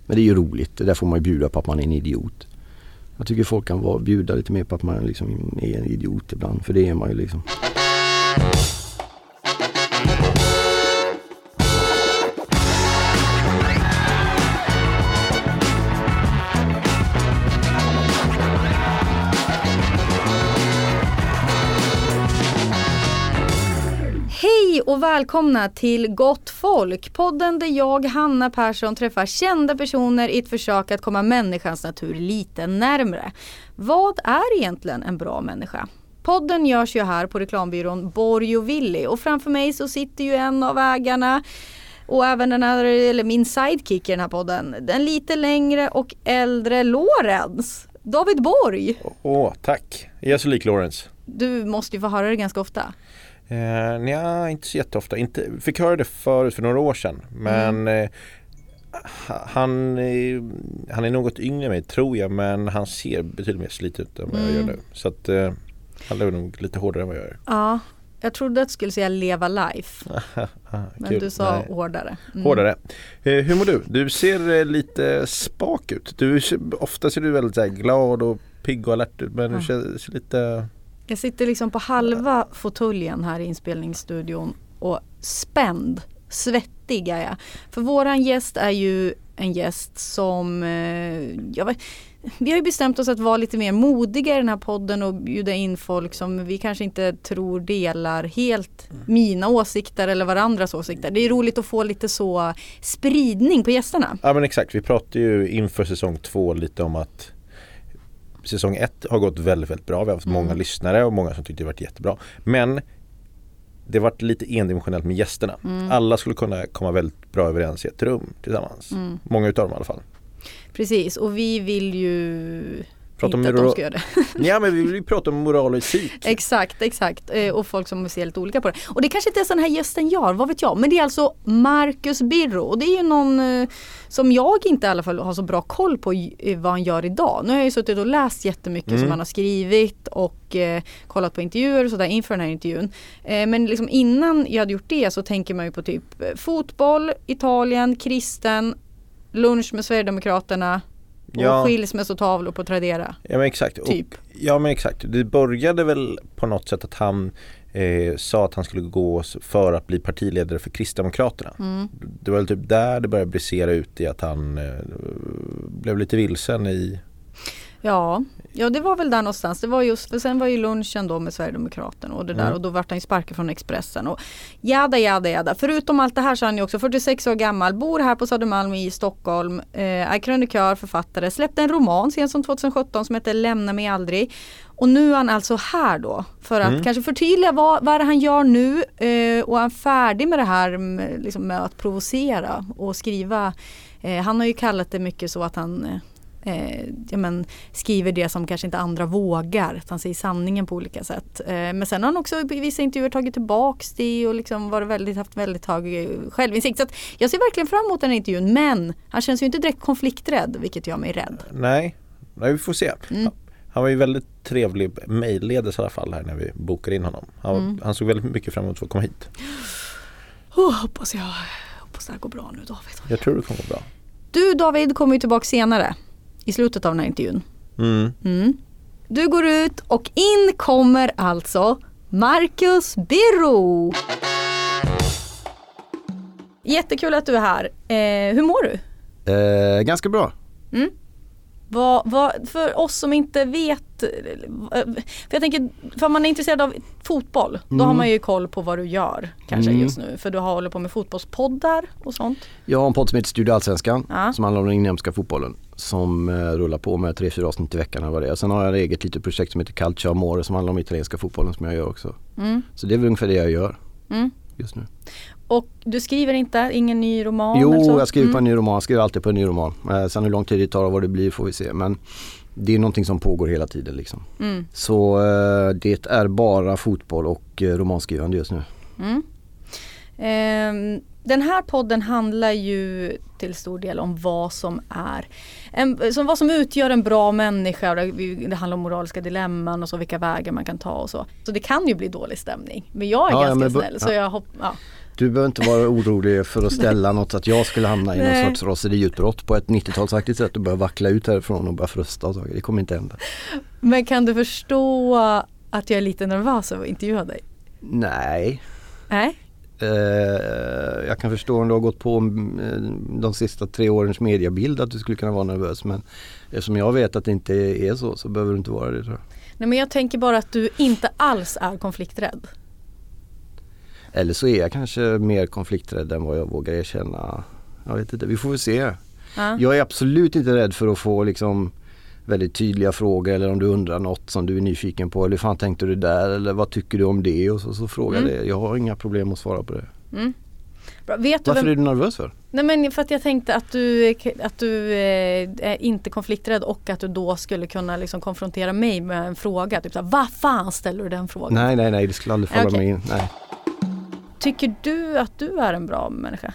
Men det är ju roligt. Det där får man ju bjuda på att man är en idiot. Jag tycker folk kan bjuda lite mer på att man liksom är en idiot ibland. För det är man ju liksom. Hej och välkomna till Gott folk, podden där jag, Hanna Persson, träffar kända personer i ett försök att komma människans natur lite närmare. Vad är egentligen en bra människa? Podden görs ju här på reklambyrån Borg och Willy och framför mig så sitter ju en av ägarna och även den här, eller min sidekick i den här podden, den lite längre och äldre Lorentz. David Borg. Tack. Jag är så lik Lorentz. Du måste ju få höra det ganska ofta. Nej, inte så jätteofta. Fick höra det förut för några år sedan. Men han är något yngre än mig, tror jag. Men han ser betydligt mer slit ut än vad jag gör nu. Så att han lever nog lite hårdare än vad jag gör. Ja, jag trodde att du skulle säga leva life. Men kul. Du sa Nej. hårdare. Hårdare. Hur mår du? Du ser lite spak ut. Ofta ser du väldigt så här glad och pigg och alert ut. Men du ser lite... Jag sitter liksom på halva fåtöljen här i inspelningsstudion och spänd, svettig är jag. För våran gäst är ju en gäst som... vi har ju bestämt oss att vara lite mer modiga i den här podden och bjuda in folk som vi kanske inte tror delar helt mina åsikter eller varandras åsikter. Det är roligt att få lite så spridning på gästerna. Ja, men exakt. Vi pratade ju inför säsong 2 lite om att säsong 1 har gått väldigt, väldigt bra. Vi har haft många lyssnare och många som tyckte det varit jättebra. Men det har varit lite endimensionellt med gästerna. Alla skulle kunna komma väldigt bra överens i ett rum tillsammans. Många utav dem i alla fall. Precis, och vi vill ju prata inte om att de ska göra det. Ja, men vi vill ju prata om moral och etik. Exakt. Och folk som ser lite olika på det. Och det kanske inte är så den här gästen gör, vad vet jag. Men det är alltså Marcus Birro. Och det är ju någon som jag inte i alla fall har så bra koll på vad han gör idag. Nu har jag ju suttit och läst jättemycket som han har skrivit och kollat på intervjuer och sådär inför den här intervjun. Men liksom innan jag hade gjort det så tänker man ju på typ fotboll, Italien, kristen, lunch med Sverigedemokraterna och skilsmässotavlor på Tradera. Ja, men exakt. Typ. Ja, men exakt. Det började väl på något sätt att han sa att han skulle gå för att bli partiledare för Kristdemokraterna. Det var väl typ där det började brisera ut i att han blev lite vilsen i... Ja, det var väl där någonstans. Det var just, för sen var ju lunchen då med Sverigedemokraterna och det där och då vart han ju sparkad från Expressen och jada. Förutom allt det här så är han ju också 46 år gammal, bor här på Södermalm i Stockholm, är krönikör, författare, släppte en roman sen som 2017 som heter Lämna mig aldrig. Och nu är han alltså här då för att kanske förtydliga vad det han gör nu och är han färdig med det här liksom med att provocera och skriva. Han har ju kallat det mycket så att han... skriver det som kanske inte andra vågar. Att han säger sanningen på olika sätt. Men sen har han också i vissa intervjuer tagit tillbaks det och liksom haft väldigt hög självinsikt. Så att jag ser verkligen fram emot den här intervjun. Men han känns ju inte direkt konflikträdd, vilket gör mig rädd. Nej, vi får se. Han var ju väldigt trevlig mejlledare i alla fall här när vi bokade in honom. Han såg väldigt mycket fram emot att komma hit. Hoppas det här går bra nu, David. Jag tror det kommer gå bra. Du, David, kommer ju tillbaka senare. I slutet av den här intervjun. Du går ut och in kommer alltså Marcus Birro. Jättekul att du är här. Hur mår du? Ganska bra. För oss som inte vet, för jag tänker, för man är intresserad av fotboll, då har man ju koll på vad du gör kanske just nu, för du håller på med fotbollspoddar och sånt. Jag har en podd som heter Studio Allsvenskan som handlar om den inhemska fotbollen som rullar på med 3-4 avsnitt i veckan eller vad det är. Sen har jag ett eget litet projekt som heter Calcio Amore som handlar om italienska fotbollen som jag gör också. Så det är väl ungefär det jag gör just nu. Och du skriver ingen ny roman? Jo, eller så? Jag skriver på en ny roman. Jag skriver alltid på en ny roman. Sen hur lång tid det tar och vad det blir får vi se. Men det är någonting som pågår hela tiden liksom. Så det är bara fotboll och romanskrivande just nu. Den här podden handlar ju till stor del om vad som vad som utgör en bra människa. Det handlar om moraliska dilemman och så, vilka vägar man kan ta och så. Så det kan ju bli dålig stämning. Men jag är ganska snäll. Så Du behöver inte vara orolig för att ställa något att jag skulle hamna i någon sorts raseriutbrott på ett 90-talsaktigt sätt och börja vackla ut härifrån och börja frusta och saker. Det kommer inte hända. Men kan du förstå att jag är lite nervös av att intervjua dig? Nej. Nej? Jag kan förstå om du har gått på de sista 3 årens mediebild att du skulle kunna vara nervös, men eftersom jag vet att det inte är så behöver du inte vara det, tror jag. Nej, men jag tänker bara att du inte alls är konflikträdd. Eller så är jag kanske mer konflikträdd än vad jag vågar erkänna. Jag vet inte, vi får väl se. Ja. Jag är absolut inte rädd för att få liksom väldigt tydliga frågor, eller om du undrar något som du är nyfiken på, eller hur fan tänkte du där, eller vad tycker du om det, och så frågar det. Jag har inga problem att svara på det. Bra. Vet du Varför är du nervös för? Nej, men för att jag tänkte att du är inte konflikträdd och att du då skulle kunna liksom konfrontera mig med en fråga. Typ såhär, vad fan ställer du den frågan? Nej, det skulle aldrig falla mig in. Nej. Tycker du att du är en bra människa?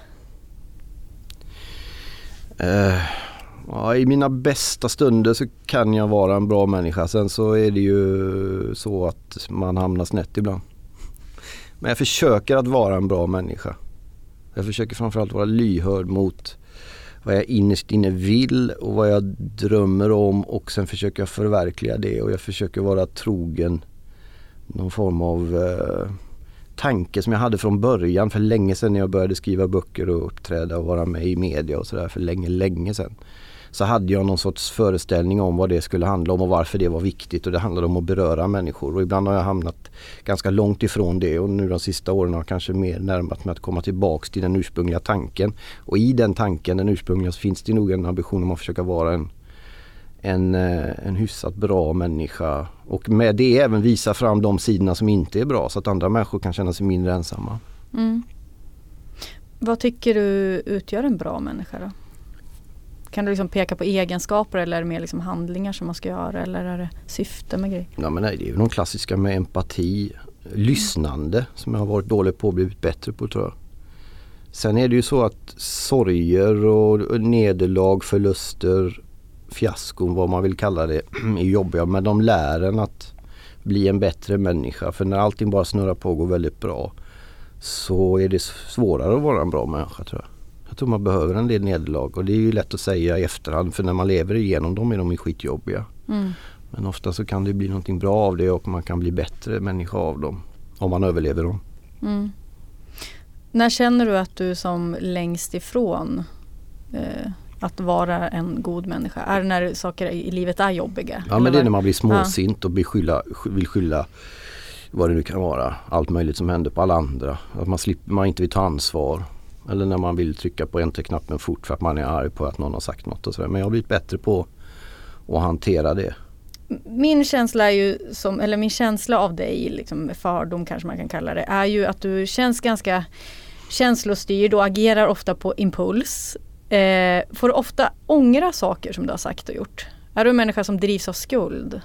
Ja, i mina bästa stunder så kan jag vara en bra människa. Sen så är det ju så att man hamnar snett ibland. Men jag försöker att vara en bra människa. Jag försöker framförallt vara lyhörd mot vad jag innerst inne vill och vad jag drömmer om, och sen försöker jag förverkliga det, och jag försöker vara trogen någon form av tanke som jag hade från början för länge sedan när jag började skriva böcker och uppträda och vara med i media och sådär för länge sedan. Så hade jag någon sorts föreställning om vad det skulle handla om och varför det var viktigt, och det handlade om att beröra människor, och ibland har jag hamnat ganska långt ifrån det, och nu de sista åren har jag kanske mer närmat mig att komma tillbaks till den ursprungliga tanken, och i den tanken, den ursprungliga, så finns det nog en ambition om att försöka vara en hyfsat bra människa, och med det även visa fram de sidorna som inte är bra, så att andra människor kan känna sig mindre ensamma. Vad tycker du utgör en bra människa då? Kan du liksom peka på egenskaper, eller är det mer liksom handlingar som man ska göra, eller är det syfte med grejer? Ja, men nej, det är ju de klassiska med empati, lyssnande, som jag har varit dålig på och blivit bättre på, tror jag. Sen är det ju så att sorger och nederlag, förluster, fiaskon, vad man vill kalla det, är jobbiga, men de lär en att bli en bättre människa. För när allting bara snurrar på och går väldigt bra, så är det svårare att vara en bra människa, tror jag. Jag tror man behöver en del nederlag, och det är ju lätt att säga i efterhand, för när man lever igenom dem är de ju skitjobbiga. Men ofta så kan det bli någonting bra av det, och man kan bli bättre människa av dem om man överlever dem. När känner du att du som längst ifrån att vara en god människa? Är det när saker i livet är jobbiga? Ja, men det är när man blir småsint och vill skylla vad det nu kan vara, allt möjligt som händer på alla andra. Att man inte vill ta ansvar. Eller när man vill trycka på enter-knappen fort för att man är arg på att någon har sagt något och sådär. Men jag har blivit bättre på att hantera det. Min känsla är ju min känsla av dig, liksom fördom kanske man kan kalla det, är ju att du känns ganska känslostyrd och agerar ofta på impuls. Får du ofta ångra saker som du har sagt och gjort? Är du en människa som drivs av skuld?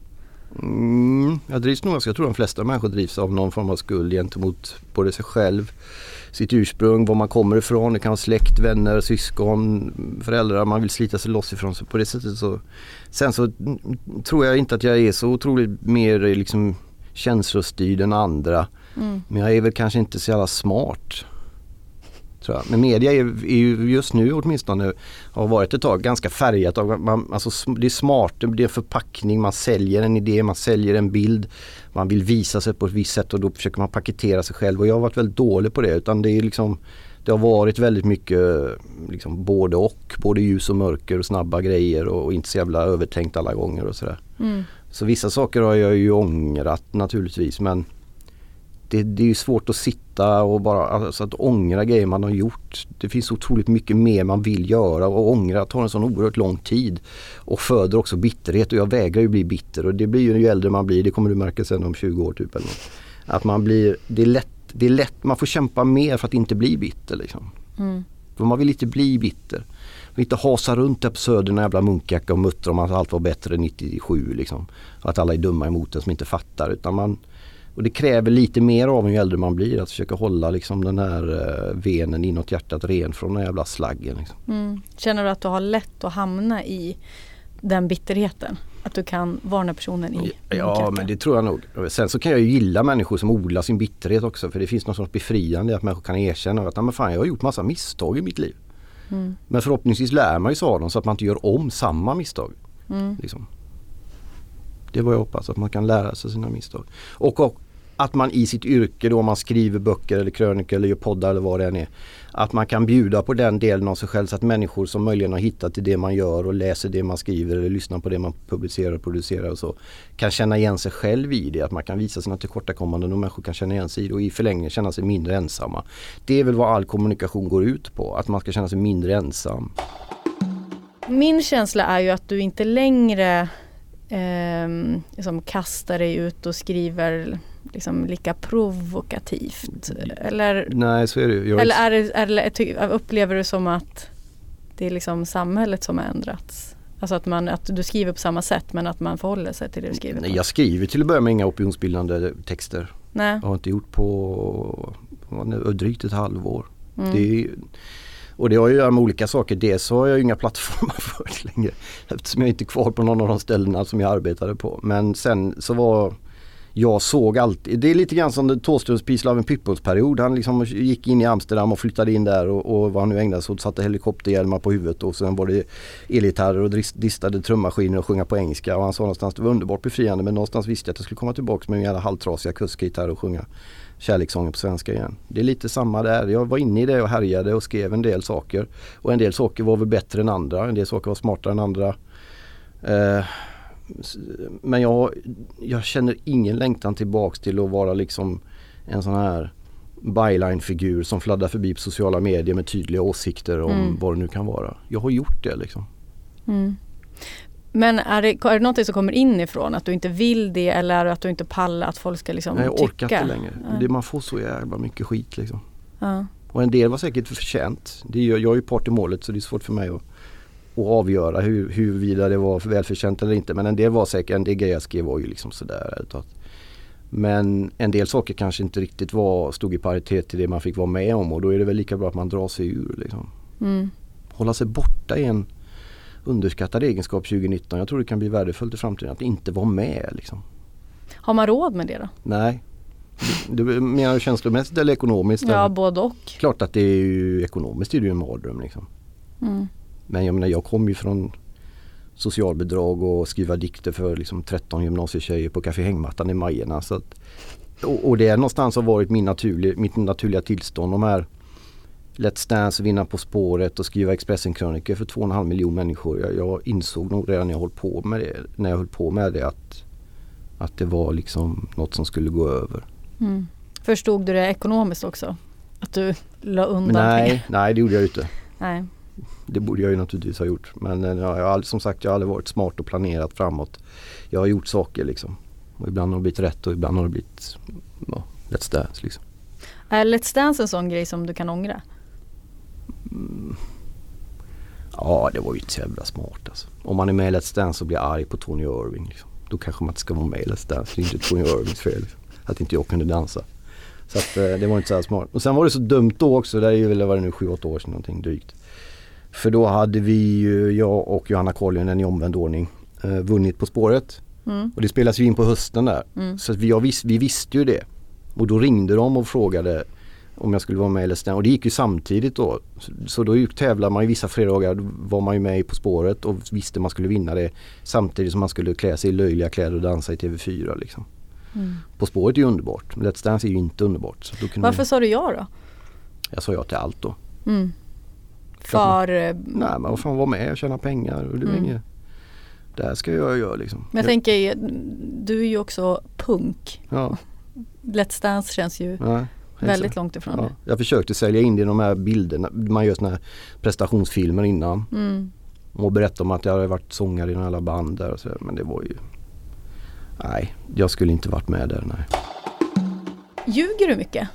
Jag drivs nog, jag tror de flesta människor drivs av någon form av skuld gentemot både sig själv, sitt ursprung, var man kommer ifrån. Det kan vara släkt, vänner, syskon, föräldrar man vill slita sig loss ifrån. Så på det sättet så. Sen så tror jag inte att jag är så otroligt mer liksom känslostyrd än andra. Men jag är väl kanske inte så jävla smart, tror jag. Men media är ju just nu åtminstone, har varit ett tag ganska färgat av, det är smart, det är förpackning, man säljer en idé, man säljer en bild, man vill visa sig på ett visst sätt, och då försöker man paketera sig själv, och jag har varit väldigt dålig på det, utan det är liksom, det har varit väldigt mycket liksom både ljus och mörker och snabba grejer, och inte så jävla övertänkt alla gånger och sådär. Så vissa saker har jag ju ångrat naturligtvis, men det är ju svårt att sitta och bara att ångra grejer man har gjort. Det finns otroligt mycket mer man vill göra, och ångra tar en sån oerhört lång tid och föder också bitterhet, och jag vägrar ju bli bitter, och det blir ju äldre man blir, det kommer du märka sen om 20 år typ, eller att man blir, det är lätt, man får kämpa mer för att inte bli bitter liksom. För man vill inte bli bitter. Man vill inte hasa runt där på Södern, jävla munkjacka och muttra om att allt var bättre 97 liksom, och att alla är dumma emot en som inte fattar, utan och det kräver lite mer av en ju äldre man blir, att försöka hålla liksom den här venen inåt hjärtat ren från den jävla slaggen. Liksom. Känner du att du har lätt att hamna i den bitterheten? Att du kan varna personen i Ja, men det tror jag nog. Sen så kan jag ju gilla människor som odlar sin bitterhet också. För det finns något sånt befriande att människor kan erkänna att men fan, jag har gjort massa misstag i mitt liv. Men förhoppningsvis lär man ju sig av dem så att man inte gör om samma misstag. Liksom. Det var jag hoppas, att man kan lära sig sina misstag. Och att man i sitt yrke då, om man skriver böcker eller krönikor eller gör poddar eller vad det än är, att man kan bjuda på den delen av sig själv så att människor som möjligen har hittat till det man gör och läser det man skriver eller lyssnar på det man publicerar och producerar och så, kan känna igen sig själv i det, att man kan visa sina tillkortakommanden och människor kan känna igen sig i det och i förlängningen känna sig mindre ensamma. Det är väl vad all kommunikation går ut på, att man ska känna sig mindre ensam. Min känsla är ju att du inte längre liksom kastar dig ut och skriver liksom lika provokativt. Eller, nej, så är det. Eller upplever du som att det är liksom samhället som har ändrats? Alltså att du skriver på samma sätt men att man förhåller sig till det du skriver på? Nej, jag skriver till att börja med inga opinionsbildande texter. Nej. Jag har inte gjort på drygt ett halvår. Och det har ju att göra med olika saker. Dels har jag ju inga plattformar för det längre. Eftersom jag inte är kvar på någon av de ställena som jag arbetade på. Men sen så var... Jag såg alltid... Det är lite grann som Thåströms Peace, Love and Peoples-period. Han liksom gick in i Amsterdam och flyttade in där. Och vad han nu ägnade sig åt. Satte helikopterhjälmar på huvudet. Och sen var det elgitarrer och distade trummaskiner och sjunga på engelska. Och han sa någonstans, det var underbart befriande. Men någonstans visste jag att jag skulle komma tillbaka med min jävla halvtrasiga kuskgitarr och sjunga kärlekssånger på svenska igen. Det är lite samma där. Jag var inne i det och härjade och skrev en del saker. Och en del saker var väl bättre än andra. En del saker var smartare än andra. Men jag känner ingen längtan tillbaks till att vara liksom en sån här byline-figur som fladdrar förbi på sociala medier med tydliga åsikter om vad det nu kan vara. Jag har gjort det liksom. Men är det något som kommer inifrån? Att du inte vill det eller att du inte pallar att folk ska liksom tycka? Jag orkar inte längre. Man får så jävla mycket skit liksom. Och en del var säkert förtjänt. Jag är ju part i målet så det är svårt för mig att avgöra huruvida det var välförtjänt eller inte. Men en del var säkert, en del grejer jag skrev var ju liksom sådär. Men en del saker kanske inte riktigt stod i paritet till det man fick vara med om. Och då är det väl lika bra att man drar sig ur liksom. Hålla sig borta i en underskattad egenskap 2019. Jag tror det kan bli värdefullt i framtiden att inte vara med liksom. Har man råd med det då? Nej. Du menar känslomässigt eller ekonomiskt? Ja, eller? både och. Klart att det är ju ekonomiskt är det ju en mardröm liksom. Men jag menar, jag kom ju från socialbidrag och skriva dikter för liksom 13 gymnasietjejer på Café Hängmattan i Majerna. Så att, och det är någonstans har varit mitt naturliga tillstånd. De här Let's Dance, Vinna på spåret och skriva Expressen-krönikor för 2,5 miljoner människor. Jag insåg nog redan när jag höll på med det att det var liksom något som skulle gå över. Förstod du det ekonomiskt också? Att du la undan pengar? Nej, det gjorde jag inte. Nej. Det borde jag ju naturligtvis ha gjort. Men jag har aldrig varit smart och planerat framåt. Jag har gjort saker liksom. Och ibland har det blivit rätt och ibland har det blivit Let's Dance liksom. Är Let's Dance en sån grej som du kan ångra? Ja, det var ju inte jävla smart alltså. Om man är med i Let's Dance och blir arg på Tony Irving liksom. Då kanske man inte ska vara med i Let's Dance. Det är inte Tony Irvings fel liksom. Att inte jag kunde dansa. Så att, det var inte så här smart. Och sen var det så dumt då också. Det är ju väl 7-8 år sedan någonting drygt. För då hade vi ju, jag och Johanna Kollinen i omvänd ordning vunnit På spåret. Och det spelas ju in på hösten där. Så att vi visste ju det. Och då ringde de och frågade om jag skulle vara med eller stämma. Och det gick ju samtidigt då. Så då tävlade man i vissa fredagar, var man ju med På spåret och visste man skulle vinna det. Samtidigt som man skulle klä sig i löjliga kläder och dansa i TV4 liksom. På spåret är ju underbart. Men Let's Dance är ju inte underbart. Så då varför sa du ja då? Jag sa ja till allt då. För... Nej, men vad fan, vara med och tjäna pengar. Och det är inget... Det här ska jag göra liksom. Men jag tänker, du är ju också punk. Ja. Let's Dance känns ju väldigt långt ifrån det. Jag försökte sälja in det i de här bilderna. Man gör såna här prestationsfilmer innan. Och berätta om att jag hade varit sångare i några alla band där. Och så, men det var ju... Nej, jag skulle inte varit med där, nej. Ljuger du mycket?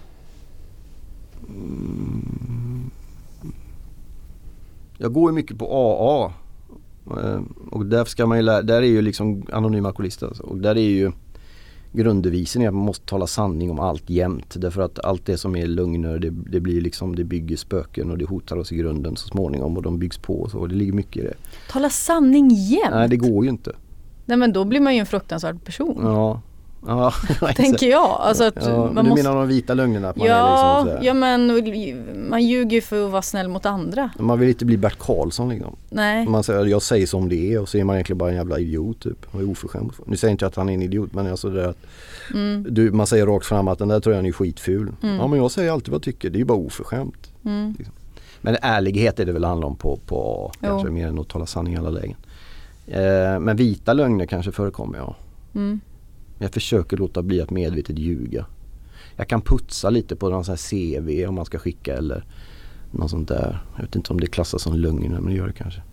Jag går ju mycket på AA. Och där ska man ju där är ju liksom anonyma alkoholister. Alltså. Och där är ju grunddevisen är att man måste tala sanning om allt jämt. Därför att allt det som är lögner, det blir liksom, det bygger spöken och det hotar oss i grunden så småningom och de byggs på och så. Och det ligger mycket i det. Tala sanning jämt? Nej, det går ju inte. Nej, men då blir man ju en fruktansvärd person. Ja. Ja, tänker jag. Alltså att man du menar de vita lögnerna? Att man är liksom ja, men man ljuger ju för att vara snäll mot andra. Man vill inte bli Bert Karlsson liksom. Nej. Man säger jag säger som det är och så är man egentligen bara en jävla idiot typ. Och är oförskämd. Nu säger inte jag att han är en idiot, men alltså det att man säger rakt fram att den där tror jag är skitful. Ja, men jag säger alltid vad jag tycker. Det är ju bara oförskämt. Liksom. Men ärlighet är det väl handlar om på kanske mer än att tala sanning i alla lägen. Men vita lögner kanske förekommer, ja. Jag försöker låta bli att medvetet ljuga. Jag kan putsa lite på någon sån här CV om man ska skicka eller något sånt där. Jag vet inte om det klassas som lögn, men det gör det kanske.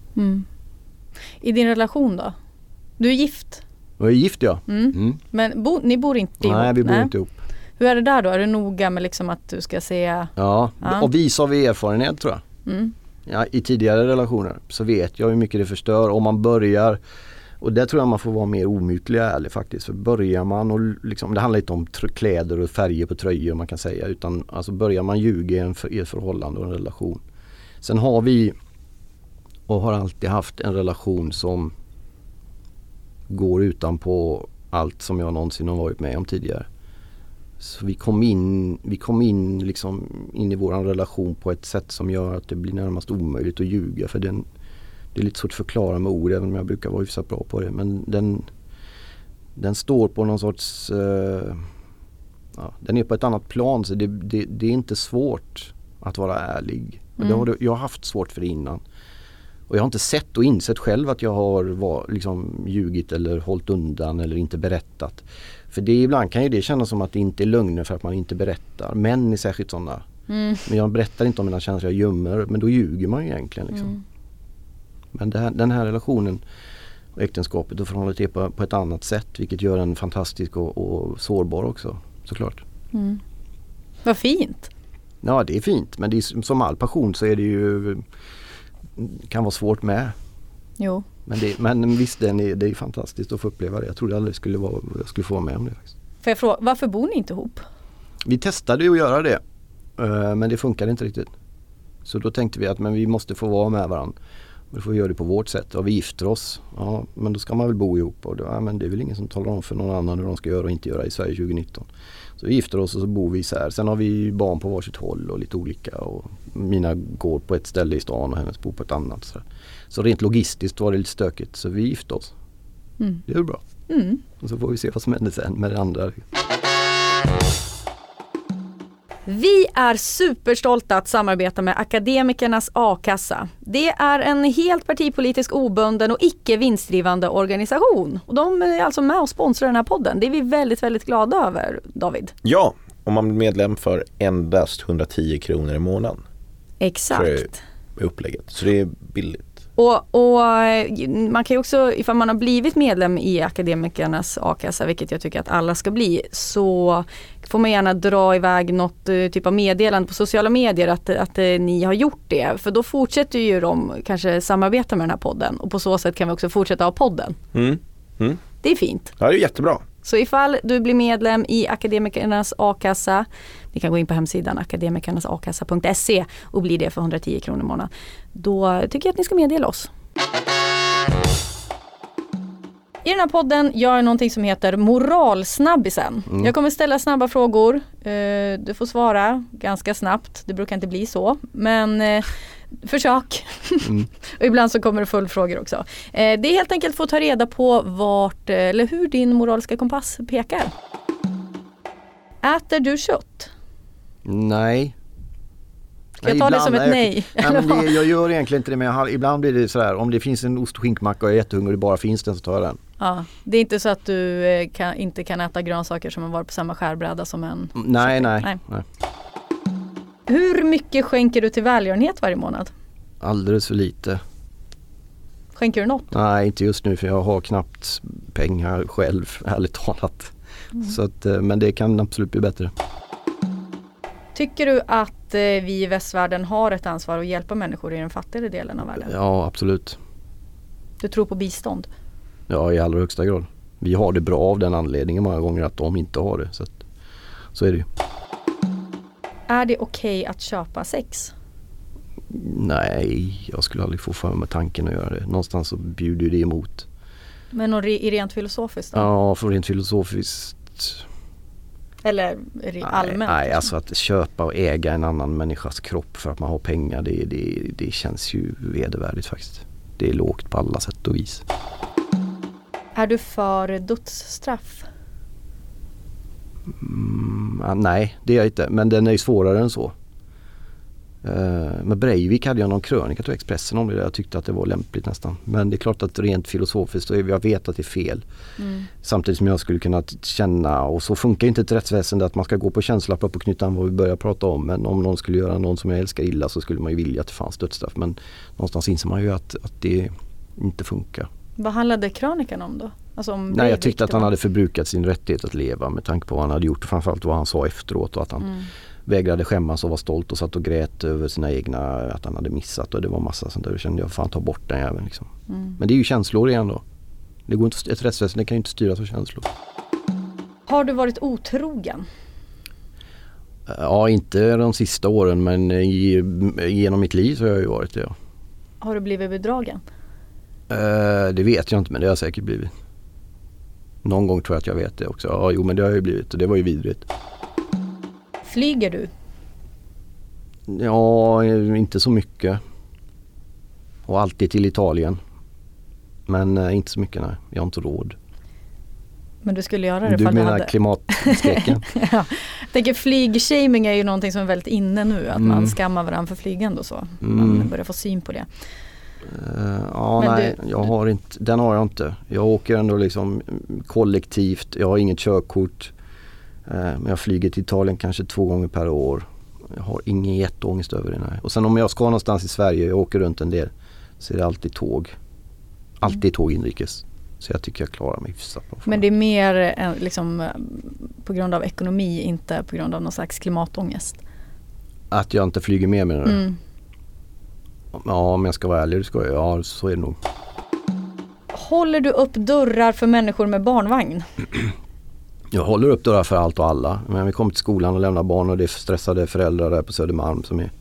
I din relation då? Du är gift? Jag är gift, ja. Men ni bor inte ihop? Nej, vi bor inte ihop. Hur är det där då? Är du noga med liksom att du ska säga... Ja, och vis av erfarenhet tror jag. Ja, i tidigare relationer så vet jag hur mycket det förstör om man börjar, och där tror jag man får vara mer omytlig och ärlig faktiskt, för börjar man och liksom, det handlar inte om kläder och färger på tröjor man kan säga, utan alltså börjar man ljuga i ett förhållande och en relation. Sen har vi och har alltid haft en relation som går utanpå allt som jag någonsin har varit med om tidigare. Så vi kom in liksom in i våran relation på ett sätt som gör att det blir närmast omöjligt att ljuga, för det är lite svårt att förklara med ord, även om jag brukar vara hyfsat bra på det, men den står på någon sorts den är på ett annat plan, så det är inte svårt att vara ärlig. Jag har haft svårt för det innan. Och jag har inte sett och insett själv att jag har liksom ljugit eller hållit undan eller inte berättat. För det ibland kan ju det kännas som att det inte är lögner för att man inte berättar. Män är särskilt sådana. Men jag berättar inte om mina känslor, jag gömmer. Men då ljuger man ju egentligen liksom. Men den här relationen och äktenskapet och förhållandet är på ett annat sätt, vilket gör den fantastisk och sårbar också, såklart. Vad fint. Ja, det är fint. Men det är, som all passion så är det ju, kan vara svårt med. Jo. Men visst, det är fantastiskt att få uppleva det. Jag trodde aldrig jag skulle få vara med om det faktiskt. Får jag fråga, varför bor ni inte ihop? Vi testade ju att göra det, men det funkade inte riktigt. Så då tänkte vi att vi måste få vara med varandra. Och då får vi göra det på vårt sätt. Och vi gifter oss. Ja, men då ska man väl bo ihop. Och då, men det är väl ingen som talar om för någon annan hur de ska göra och inte göra i Sverige 2019. Så vi gifter oss och så bor vi isär. Sen har vi barn på varsitt håll och lite olika. Och mina går på ett ställe i stan och hennes bor på ett annat. Så rent logistiskt var det lite stökigt. Så vi gifte oss. Det är bra. Och så får vi se vad som händer sen med det andra. Vi är superstolta att samarbeta med Akademikernas A-kassa. Det är en helt partipolitisk obunden och icke vinstdrivande organisation. Och de är alltså med och sponsrar den här podden. Det är vi väldigt, väldigt glada över, David. Ja, om man blir medlem för endast 110 kronor i månaden. Exakt. För upplägget. Så det är billigt. Och man kan ju också, ifall man har blivit medlem i Akademikernas A-kassa, vilket jag tycker att alla ska bli, så får man gärna dra iväg något typ av meddelande på sociala medier att ni har gjort det. För då fortsätter ju de kanske samarbeta med den här podden. Och på så sätt kan vi också fortsätta ha podden. Det är fint. Ja, det är jättebra. Så ifall du blir medlem i Akademikernas A-kassa, ni kan gå in på hemsidan akademikernasakassa.se och bli det för 110 kronor i månaden. Då tycker jag att ni ska meddela oss. I den här podden gör jag någonting som heter moralsnabbisen. Jag kommer ställa snabba frågor. Du får svara ganska snabbt. Det brukar inte bli så. Men försök. Och ibland så kommer det följdfrågor också. Det är helt enkelt för att ta reda på vart eller hur din moraliska kompass pekar. Äter du kött? Nej. Ska jag ta det som ett nej? Jag gör egentligen inte det, men ibland blir det sådär, om det finns en ost- och skinkmacka och jag är jättehungrig och det bara finns den, så tar jag den. Ja, det är inte så att du inte kan äta grönsaker som har varit på samma skärbräda som en... Nej. Hur mycket skänker du till välgörenhet varje månad? Alldeles för lite. Skänker du något? Nej, inte just nu, för jag har knappt pengar själv, ärligt talat. Så att, men det kan absolut bli bättre. Tycker du att vi i västvärlden har ett ansvar att hjälpa människor i den fattigare delen av världen? Ja, absolut. Du tror på bistånd? Ja, i allra högsta grad. Vi har det bra av den anledningen många gånger att de inte har det. Så är det ju. Är det okej att köpa sex? Nej, jag skulle aldrig få för mig tanken att göra det. Någonstans så bjuder det emot. Men rent filosofiskt då? Ja, för rent filosofiskt. Eller allmänt? Nej, alltså att köpa och äga en annan människas kropp för att man har pengar, det känns ju vedervärdigt faktiskt. Det är lågt på alla sätt och vis. Är du för dödsstraff? Nej, det är jag inte. Men den är ju svårare än så. Med Breivik hade jag någon krönika till Expressen om det där. Jag tyckte att det var lämpligt nästan. Men det är klart att rent filosofiskt, och jag vet att det är fel. Samtidigt som jag skulle kunna känna, och så funkar inte ett rättsväsende att man ska gå på känslappar på knytan vad vi börjar prata om. Men om någon skulle göra någon som jag älskar illa så skulle man ju vilja att det fanns dödsstraff. Men någonstans inser man ju att det inte funkar. Vad handlade krönikan om då? Alltså om Nej, jag tyckte att han hade förbrukat sin rättighet att leva med tanke på vad han hade gjort. Framförallt vad han sa efteråt och att han vägrade skämmas och var stolt och satt och grät över sina egna, att han hade missat, och det var massa sånt där. Då kände jag, fan, ta bort den jäveln liksom. Men det är ju känslor igen då. Det går inte, ett rättsväsende kan ju inte styras av känslor. Har du varit otrogen? Ja, inte de sista åren, men genom mitt liv så har jag ju varit det. Ja. Har du blivit bedragen? Det vet jag inte, men det har jag säkert blivit. Någon gång tror jag att jag vet det också. Ja, jo, men det har jag ju blivit, och det var ju vidrigt. Flyger du? Ja, inte så mycket. Och alltid till Italien. Men inte så mycket, nej. Jag har inte råd. Men du skulle göra det du ifall du hade... Du menar klimatskräcken? Ja. Jag tänker flygshaming är ju någonting som är väldigt inne nu. Att man skammar varandra för flygande och så. Man börjar få syn på det. Ja, men nej, jag har inte, den har jag inte. Jag åker ändå liksom kollektivt. Jag har inget körkort. Men jag flyger till Italien kanske 2 gånger per år. Jag har ingen jätteångest över det. Nej. Och sen om jag ska någonstans i Sverige, jag åker runt en del, så är det alltid tåg. Alltid tåg inrikes. Så jag tycker jag klarar mig hyfsat. Men det är mer liksom, på grund av ekonomi, inte på grund av någon slags klimatångest? Att jag inte flyger med menar du? Ja, om jag ska vara ärlig, ja, så är det nog. Håller du upp dörrar för människor med barnvagn? Jag håller upp dörrar för allt och alla. Men vi kommer till skolan och lämnar barn, och det är stressade föräldrar där på Södermalm som är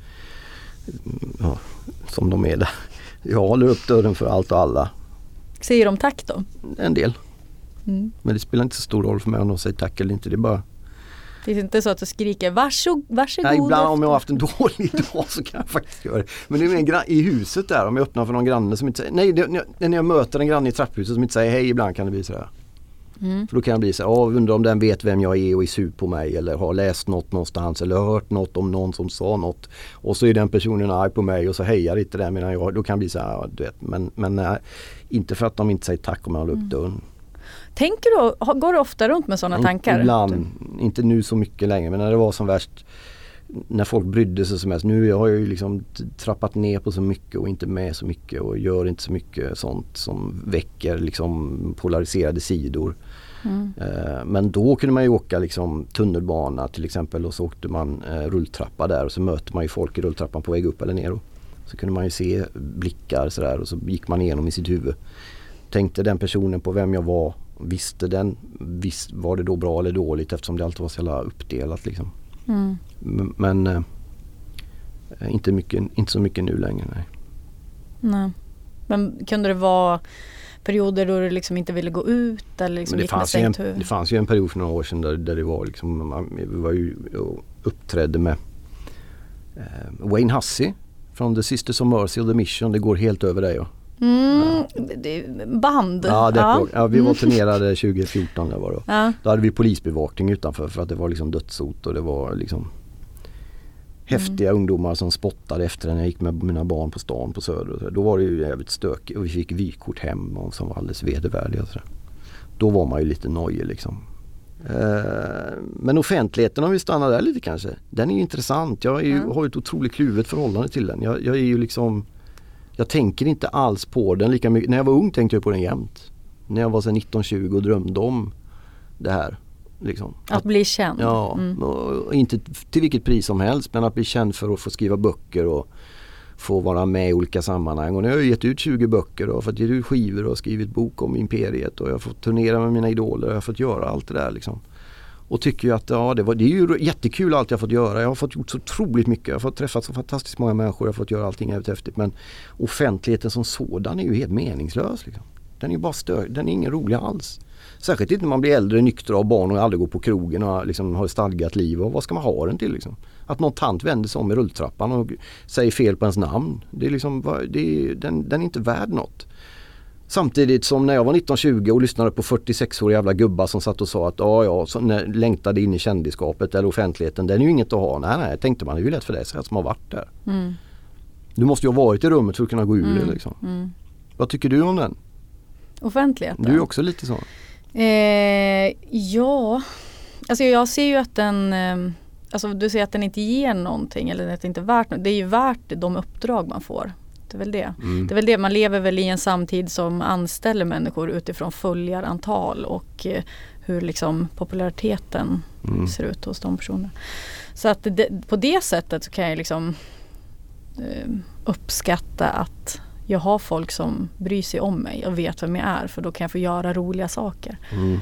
som de är där. Jag håller upp dörren för allt och alla. Säger de tack då? En del. Men det spelar inte så stor roll för mig om de säger tack eller inte. Det är bara... Det är inte så att du skriker varsågod. Nej, ibland om jag har haft en dålig dag så kan jag faktiskt göra det. Men det är mer i huset där, om jag öppnar för någon granne som inte säger... Nej, när jag möter en granne i trapphuset som inte säger hej, ibland kan det bli så här. För då kan jag bli så här, undrar om den vet vem jag är och är sur på mig, eller har läst något någonstans eller hört något om någon som sa något, och så är den personen arg på mig och så hejar inte där medan jag, då kan jag bli så här, du vet, men nej, inte för att de inte säger tack om jag har upp dörren. Tänker du, går du ofta runt med sådana tankar? Ibland, inte nu så mycket längre, men när det var som värst, när folk brydde sig som mest. Nu har jag ju liksom trappat ner på så mycket och inte med så mycket och gör inte så mycket sånt som väcker liksom polariserade sidor. Men då kunde man ju åka liksom tunnelbana till exempel, och så åkte man rulltrappa där, och så möter man ju folk i rulltrappan på väg upp eller ner. Så kunde man ju se blickar sådär, och så gick man igenom i sitt huvud. Tänkte den personen på vem jag var, visst var det då bra eller dåligt, eftersom det alltid var så jävla uppdelat liksom. Men inte så mycket nu längre, nej. Men kunde det vara perioder då du liksom inte ville gå ut eller liksom det fanns ju en period för några år sedan där det var liksom, vi var ju uppträdde med Wayne Hussey från The Sisters of Mercy och The Mission. Det går helt över dig, ja. Band. Ja, vi var turnerade 2014 där var det. Ja. Då hade vi polisbevakning utanför för att det var liksom dödshot, och det var liksom häftiga ungdomar som spottade efter när jag gick med mina barn på stan på Söder. Då var det ju jävligt stökigt, och vi fick vykort hem och som var alldeles vedervärdiga. Då var man ju lite nojig liksom. Men offentligheten, om vi stannar där lite kanske, den är ju intressant. Jag har ju ett otroligt kluvet förhållande till den. Jag är ju liksom, jag tänker inte alls på den lika mycket. När jag var ung tänkte jag på den jämt. När jag var så 19-20 och drömde om det här. Liksom. Att bli känd. Ja, och inte till vilket pris som helst, men att bli känd för att få skriva böcker och få vara med i olika sammanhang. Och nu har jag gett ut 20 böcker och fått ge ut skivor och skrivit bok om imperiet, och jag har fått turnera med mina idoler och jag har fått göra allt det där liksom. Och tycker ju att det är ju jättekul allt jag har fått göra. Jag har fått gjort så otroligt mycket. Jag har fått träffa så fantastiskt många människor. Jag har fått göra allting jävligt häftigt. Men offentligheten som sådan är ju helt meningslös liksom. Den är bara den är ingen rolig alls. Särskilt inte när man blir äldre, nykter av barn och aldrig går på krogen och liksom har ett stadgat liv. Och vad ska man ha den till liksom? Att någon tant vänder sig om i rulltrappan och säger fel på ens namn. Det är liksom, den är inte värd något. Samtidigt som när jag var 19-20 och lyssnade på 46-åriga jävla gubbar som satt och sa att längtade in i kändiskapet eller offentligheten, den är ju inget att ha. Nej, tänkte man, det är ju lätt för dig som har varit där. Mm. Du måste ju ha varit i rummet för att kunna gå ur det liksom. Mm. Vad tycker du om den? Offentligheten? Du är också lite så. Ja, alltså jag ser ju att den, alltså du säger att den inte ger någonting eller att det inte är värt något. Det är ju värt de uppdrag man får. Det är väl det. Det är väl det, man lever väl i en samtid som anställer människor utifrån följarantal och hur liksom populariteten ser ut hos de personerna. Så att på det sättet så kan jag liksom uppskatta att jag har folk som bryr sig om mig och vet vem jag är, för då kan jag få göra roliga saker.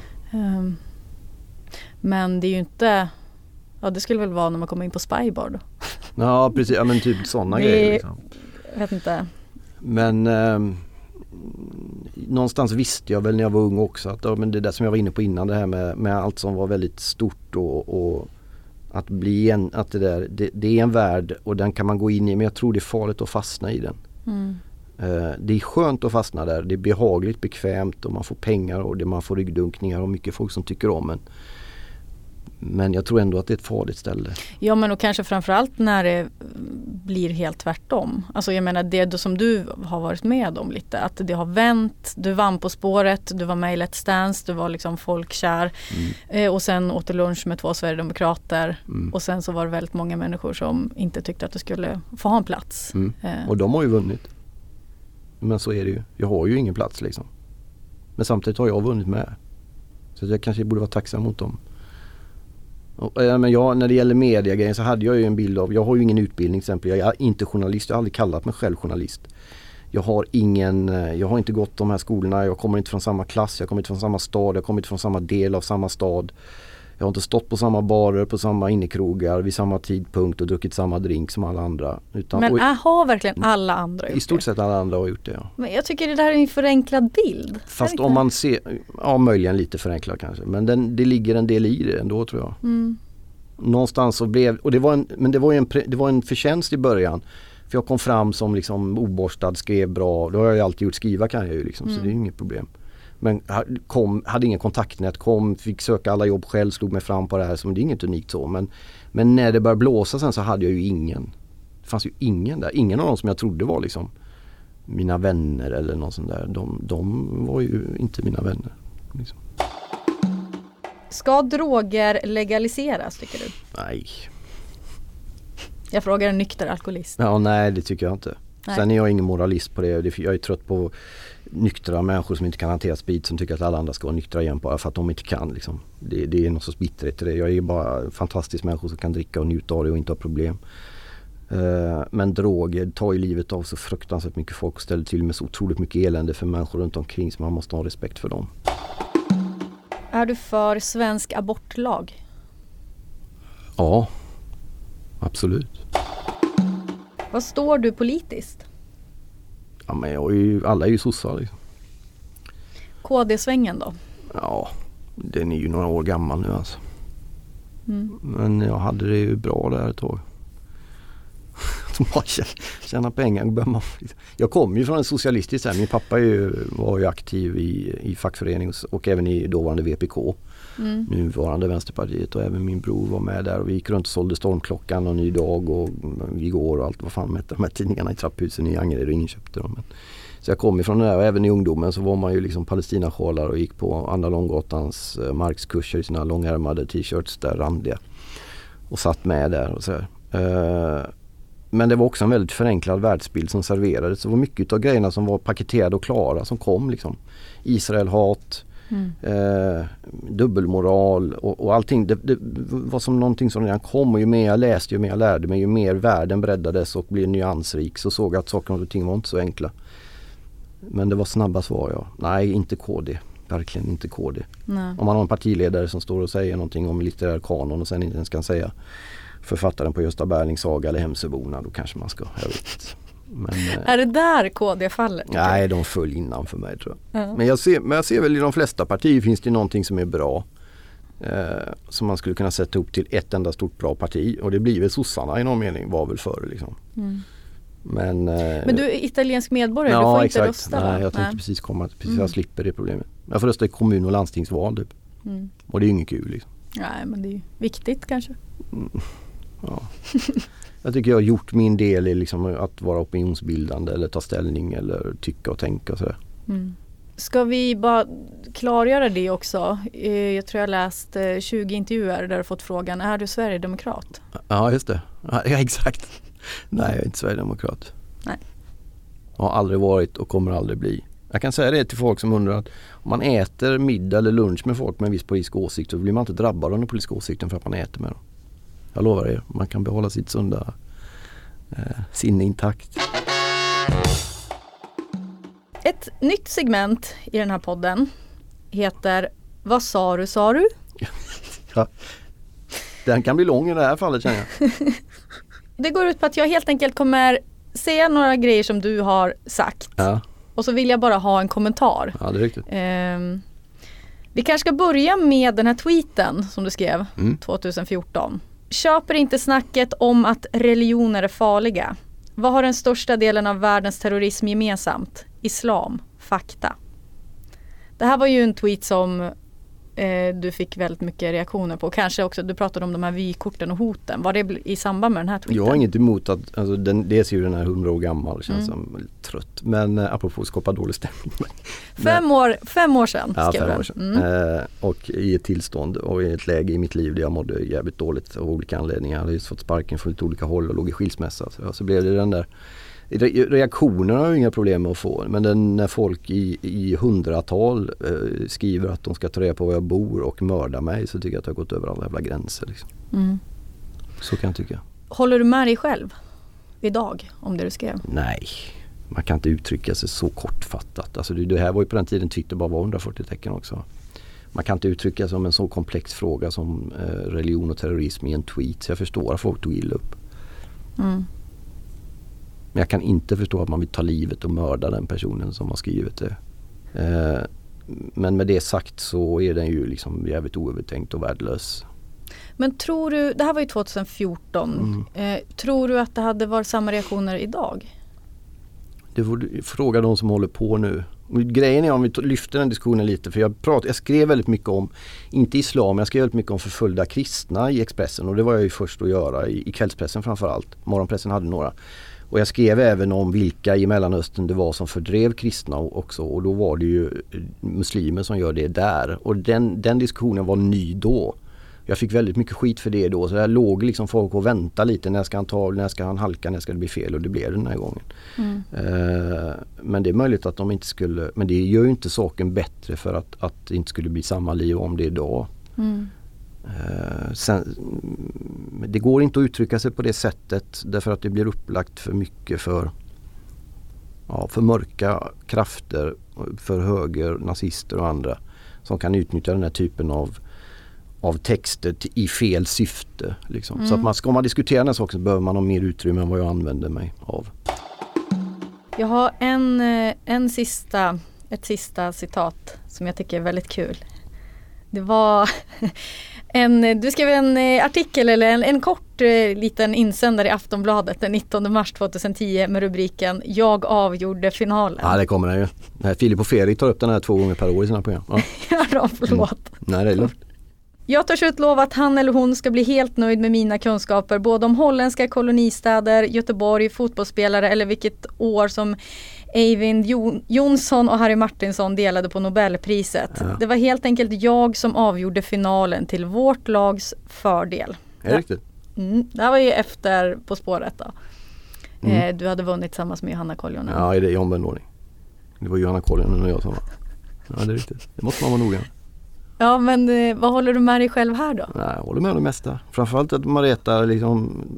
Men det är ju inte, ja, det skulle väl vara när man kommer in på Spybar då. Ja, precis, ja, men typ sådana grejer liksom. Jag vet inte. Men någonstans visste jag väl när jag var ung också att men det där som jag var inne på innan, det här med allt som var väldigt stort och att bli att det är en värld och den kan man gå in i, men jag tror det är farligt att fastna i den. Det är skönt att fastna där, det är behagligt, bekvämt och man får pengar och man får ryggdunkningar och mycket folk som tycker om en. Men jag tror ändå att det är ett farligt ställe. Ja, men och kanske framförallt när det blir helt tvärtom. Alltså jag menar det som du har varit med om lite. Att det har vänt, du vann På spåret, du var med i Let's Dance, du var liksom folkkär. Och sen åt du lunch med 2 sverigedemokrater. Och sen så var det väldigt många människor som inte tyckte att du skulle få ha en plats. Och de har ju vunnit. Men så är det ju. Jag har ju ingen plats liksom. Men samtidigt har jag vunnit med. Så jag kanske borde vara tacksam mot dem. Men när det gäller mediegrejen så hade jag ju en bild av, jag har ju ingen utbildning till exempel, jag är inte journalist, jag har aldrig kallat mig själv journalist. Jag har inte gått de här skolorna, jag kommer inte från samma klass, jag kommer inte från samma stad, jag kommer inte från samma del av samma stad. Jag har inte stått på samma barer, på samma innekrogar vid samma tidpunkt och druckit samma drink som alla andra. Men har verkligen alla andra gjort det? I stort sett alla andra har gjort det, ja. Men jag tycker det där är en förenklad bild. Fast om man ser, ja möjligen lite förenklad kanske. Men det ligger en del i det ändå tror jag. Någonstans så blev, och det var en förtjänst i början. För jag kom fram som liksom oborstad, skrev bra. Det har jag ju alltid gjort, skriva kan jag ju liksom, så det är inget problem. Men hade ingen kontaktnät, fick söka alla jobb själv, slog mig fram på det här, så det är inget unikt så. Men när det började blåsa sen så hade jag ju ingen. Det fanns ju ingen där. Ingen av dem som jag trodde var liksom mina vänner eller någon sån där. De var ju inte mina vänner. Liksom. Ska droger legaliseras tycker du? Nej. Jag frågar en nykter alkoholist. Ja, nej det tycker jag inte. Nej. Sen är jag ingen moralist på det. Jag är trött på nyktra människor som inte kan hantera sprit, som tycker att alla andra ska vara nyktra igen bara för att de inte kan. Liksom. Det är något sorts bitterhet till det. Jag är bara en fantastisk människa som kan dricka och njuta av det och inte ha problem. Men droger tar ju livet av så fruktansvärt mycket folk och ställer till med så otroligt mycket elände för människor runt omkring, så man måste ha respekt för dem. Är du för svensk abortlag? Ja, absolut. Vad står du politiskt? Ja, men alla är ju sossar liksom. KD-svängen då? Ja, den är ju några år gammal nu alltså. Men jag hade det ju bra där ett tag. Bara tjäna pengar. Jag kom ju från en socialistisk här. Min pappa var ju aktiv i fackförening och även i dåvarande VPK. Nuvarande Vänsterpartiet, och även min bror var med där och vi gick runt och sålde Stormklockan och Ny Dag och Igår och allt vad fan med de här tidningarna i trapphusen i Angered och ingen köpte dem. Så jag kom ifrån det där, och även i ungdomen så var man ju liksom Palestinasjålar och gick på Anna Långgatans markskurser i sina långärmade t-shirts där randiga och satt med där och så här. Men det var också en väldigt förenklad världsbild som serverades. Det var mycket av grejerna som var paketerade och klara som kom liksom. Israel-hat, dubbelmoral och allting. Det var som någonting som redan kom, och ju mer jag läste, ju mer jag lärde mig, ju mer världen breddades och blev nyansrik, så såg jag att saker och ting var inte så enkla. Men det var snabba svar, ja. Nej, inte KD. Verkligen inte KD. Nej. Om man har en partiledare som står och säger någonting om litterär kanon och sen inte ens kan säga författaren på Gösta Berlings saga eller Hemsöborna, då kanske man ska, jag vet. Men, är det där KD faller? Nej, de föll innan för mig tror jag. Men jag ser väl i de flesta partier finns det någonting som är bra. Som man skulle kunna sätta upp till ett enda stort bra parti. Och det blir väl sossarna i någon mening var väl före liksom. Men du är italiensk medborgare, du får inte rösta va? Nej, jag tänkte precis komma precis jag slipper det problemet. Jag får rösta i kommun- och landstingsval typ. Och det är ju inget kul liksom. Nej, men det är ju viktigt kanske. Ja. Jag tycker jag har gjort min del i liksom att vara opinionsbildande eller ta ställning eller tycka och tänka och sådär. Ska vi bara klargöra det också? Jag tror jag läst 20 intervjuer där du fått frågan, är du sverigedemokrat? Ja, just det. Ja, exakt. Nej, jag är inte sverigedemokrat. Nej. Jag har aldrig varit och kommer aldrig bli. Jag kan säga det till folk som undrar att om man äter middag eller lunch med folk med en viss politisk åsikt så blir man inte drabbad av den politiska åsikten för att man äter med dem. Jag lovar er, man kan behålla sitt sunda sinne intakt. Ett nytt segment i den här podden heter Vad sa du? Ja. Den kan bli lång i det här fallet känner jag. Det går ut på att jag helt enkelt kommer säga några grejer som du har sagt. Ja. Och så vill jag bara ha en kommentar. Ja, det är riktigt. Vi kanske ska börja med den här tweeten som du skrev 2014. Köper inte snacket om att religioner är farliga. Vad har den största delen av världens terrorism gemensamt? Islam. Fakta. Det här var ju en tweet som du fick väldigt mycket reaktioner på. Kanske också, du pratade om de här vykorten och hoten. Var det i samband med den här tweeten? Jag har inget emot att, alltså dels är ju den här 100 år gammal, känns som trött. Men apropå att skapa dålig stämning. 5 år sedan skrev 5 år sedan. Och i ett tillstånd och i ett läge i mitt liv där jag mådde jävligt dåligt av olika anledningar. Jag hade just fått sparken från lite olika håll och låg i skilsmässa. Så blev det den där. Reaktionerna har jag inga problem med att få, men när folk i hundratal skriver att de ska ta reda på var jag bor och mörda mig, så tycker jag att jag har gått över alla jävla gränser liksom. Så kan jag tycka. Håller du med dig själv idag om det du skrev? Nej, man kan inte uttrycka sig så kortfattat. Alltså det här var ju på den tiden Twitter bara var 140 tecken också. Man kan inte uttrycka sig om en så komplex fråga som religion och terrorism i en tweet, så jag förstår att folk tog illa upp. Men jag kan inte förstå att man vill ta livet och mörda den personen som har skrivit det. Men med det sagt så är den ju liksom jävligt oövertänkt och värdelös. Men tror du, det här var ju 2014, tror du att det hade varit samma reaktioner idag? Det får du fråga de som håller på nu. Grejen är om vi lyfter den diskussionen lite, för jag skrev väldigt mycket om, inte islam, jag skrev väldigt mycket om förföljda kristna i Expressen, och det var jag ju först att göra i kvällspressen framförallt. Morgonpressen hade några. Och jag skrev även om vilka i Mellanöstern det var som fördrev kristna också, och då var det ju muslimer som gör det där. Och den diskussionen var ny då. Jag fick väldigt mycket skit för det då, så där låg liksom folk och vänta lite, när ska han halka, när ska det bli fel, och det blev den här gången. Men det är möjligt att de inte skulle, men det gör ju inte saken bättre för att det inte skulle bli samma liv om det idag. Det går inte att uttrycka sig på det sättet därför att det blir upplagt för mycket för mörka krafter, för höger, nazister och andra som kan utnyttja den här typen av texter i fel syfte. Liksom. Så att ska man diskutera den här saken så behöver man ha mer utrymme än vad jag använder mig av. Jag har ett sista citat som jag tycker är väldigt kul. Det var du skrev en artikel eller en kort liten insändare i Aftonbladet den 19 mars 2010 med rubriken Jag avgjorde finalen. Ja, det kommer den ju. Filip och Fredrik tar upp den här 2 gånger per år i sina program. Ja, förlåt. Nej, det är lugnt. Jag törs utlova att han eller hon ska bli helt nöjd med mina kunskaper både om holländska kolonistäder, Göteborg, fotbollsspelare eller vilket år som Eivind Johnson och Harry Martinsson delade på Nobelpriset. Ja. Det var helt enkelt jag som avgjorde finalen till vårt lags fördel. Är det riktigt? Det här var ju efter På spåret då. Du hade vunnit tillsammans med Johanna Koljonen. Ja, det är i omvänd ordning. Det var Johanna Koljonen och jag som var. Ja, det är riktigt. Det måste man vara noga. Ja, men vad håller du med dig själv här då? Nej, jag håller med det mesta. Framförallt att Mareta liksom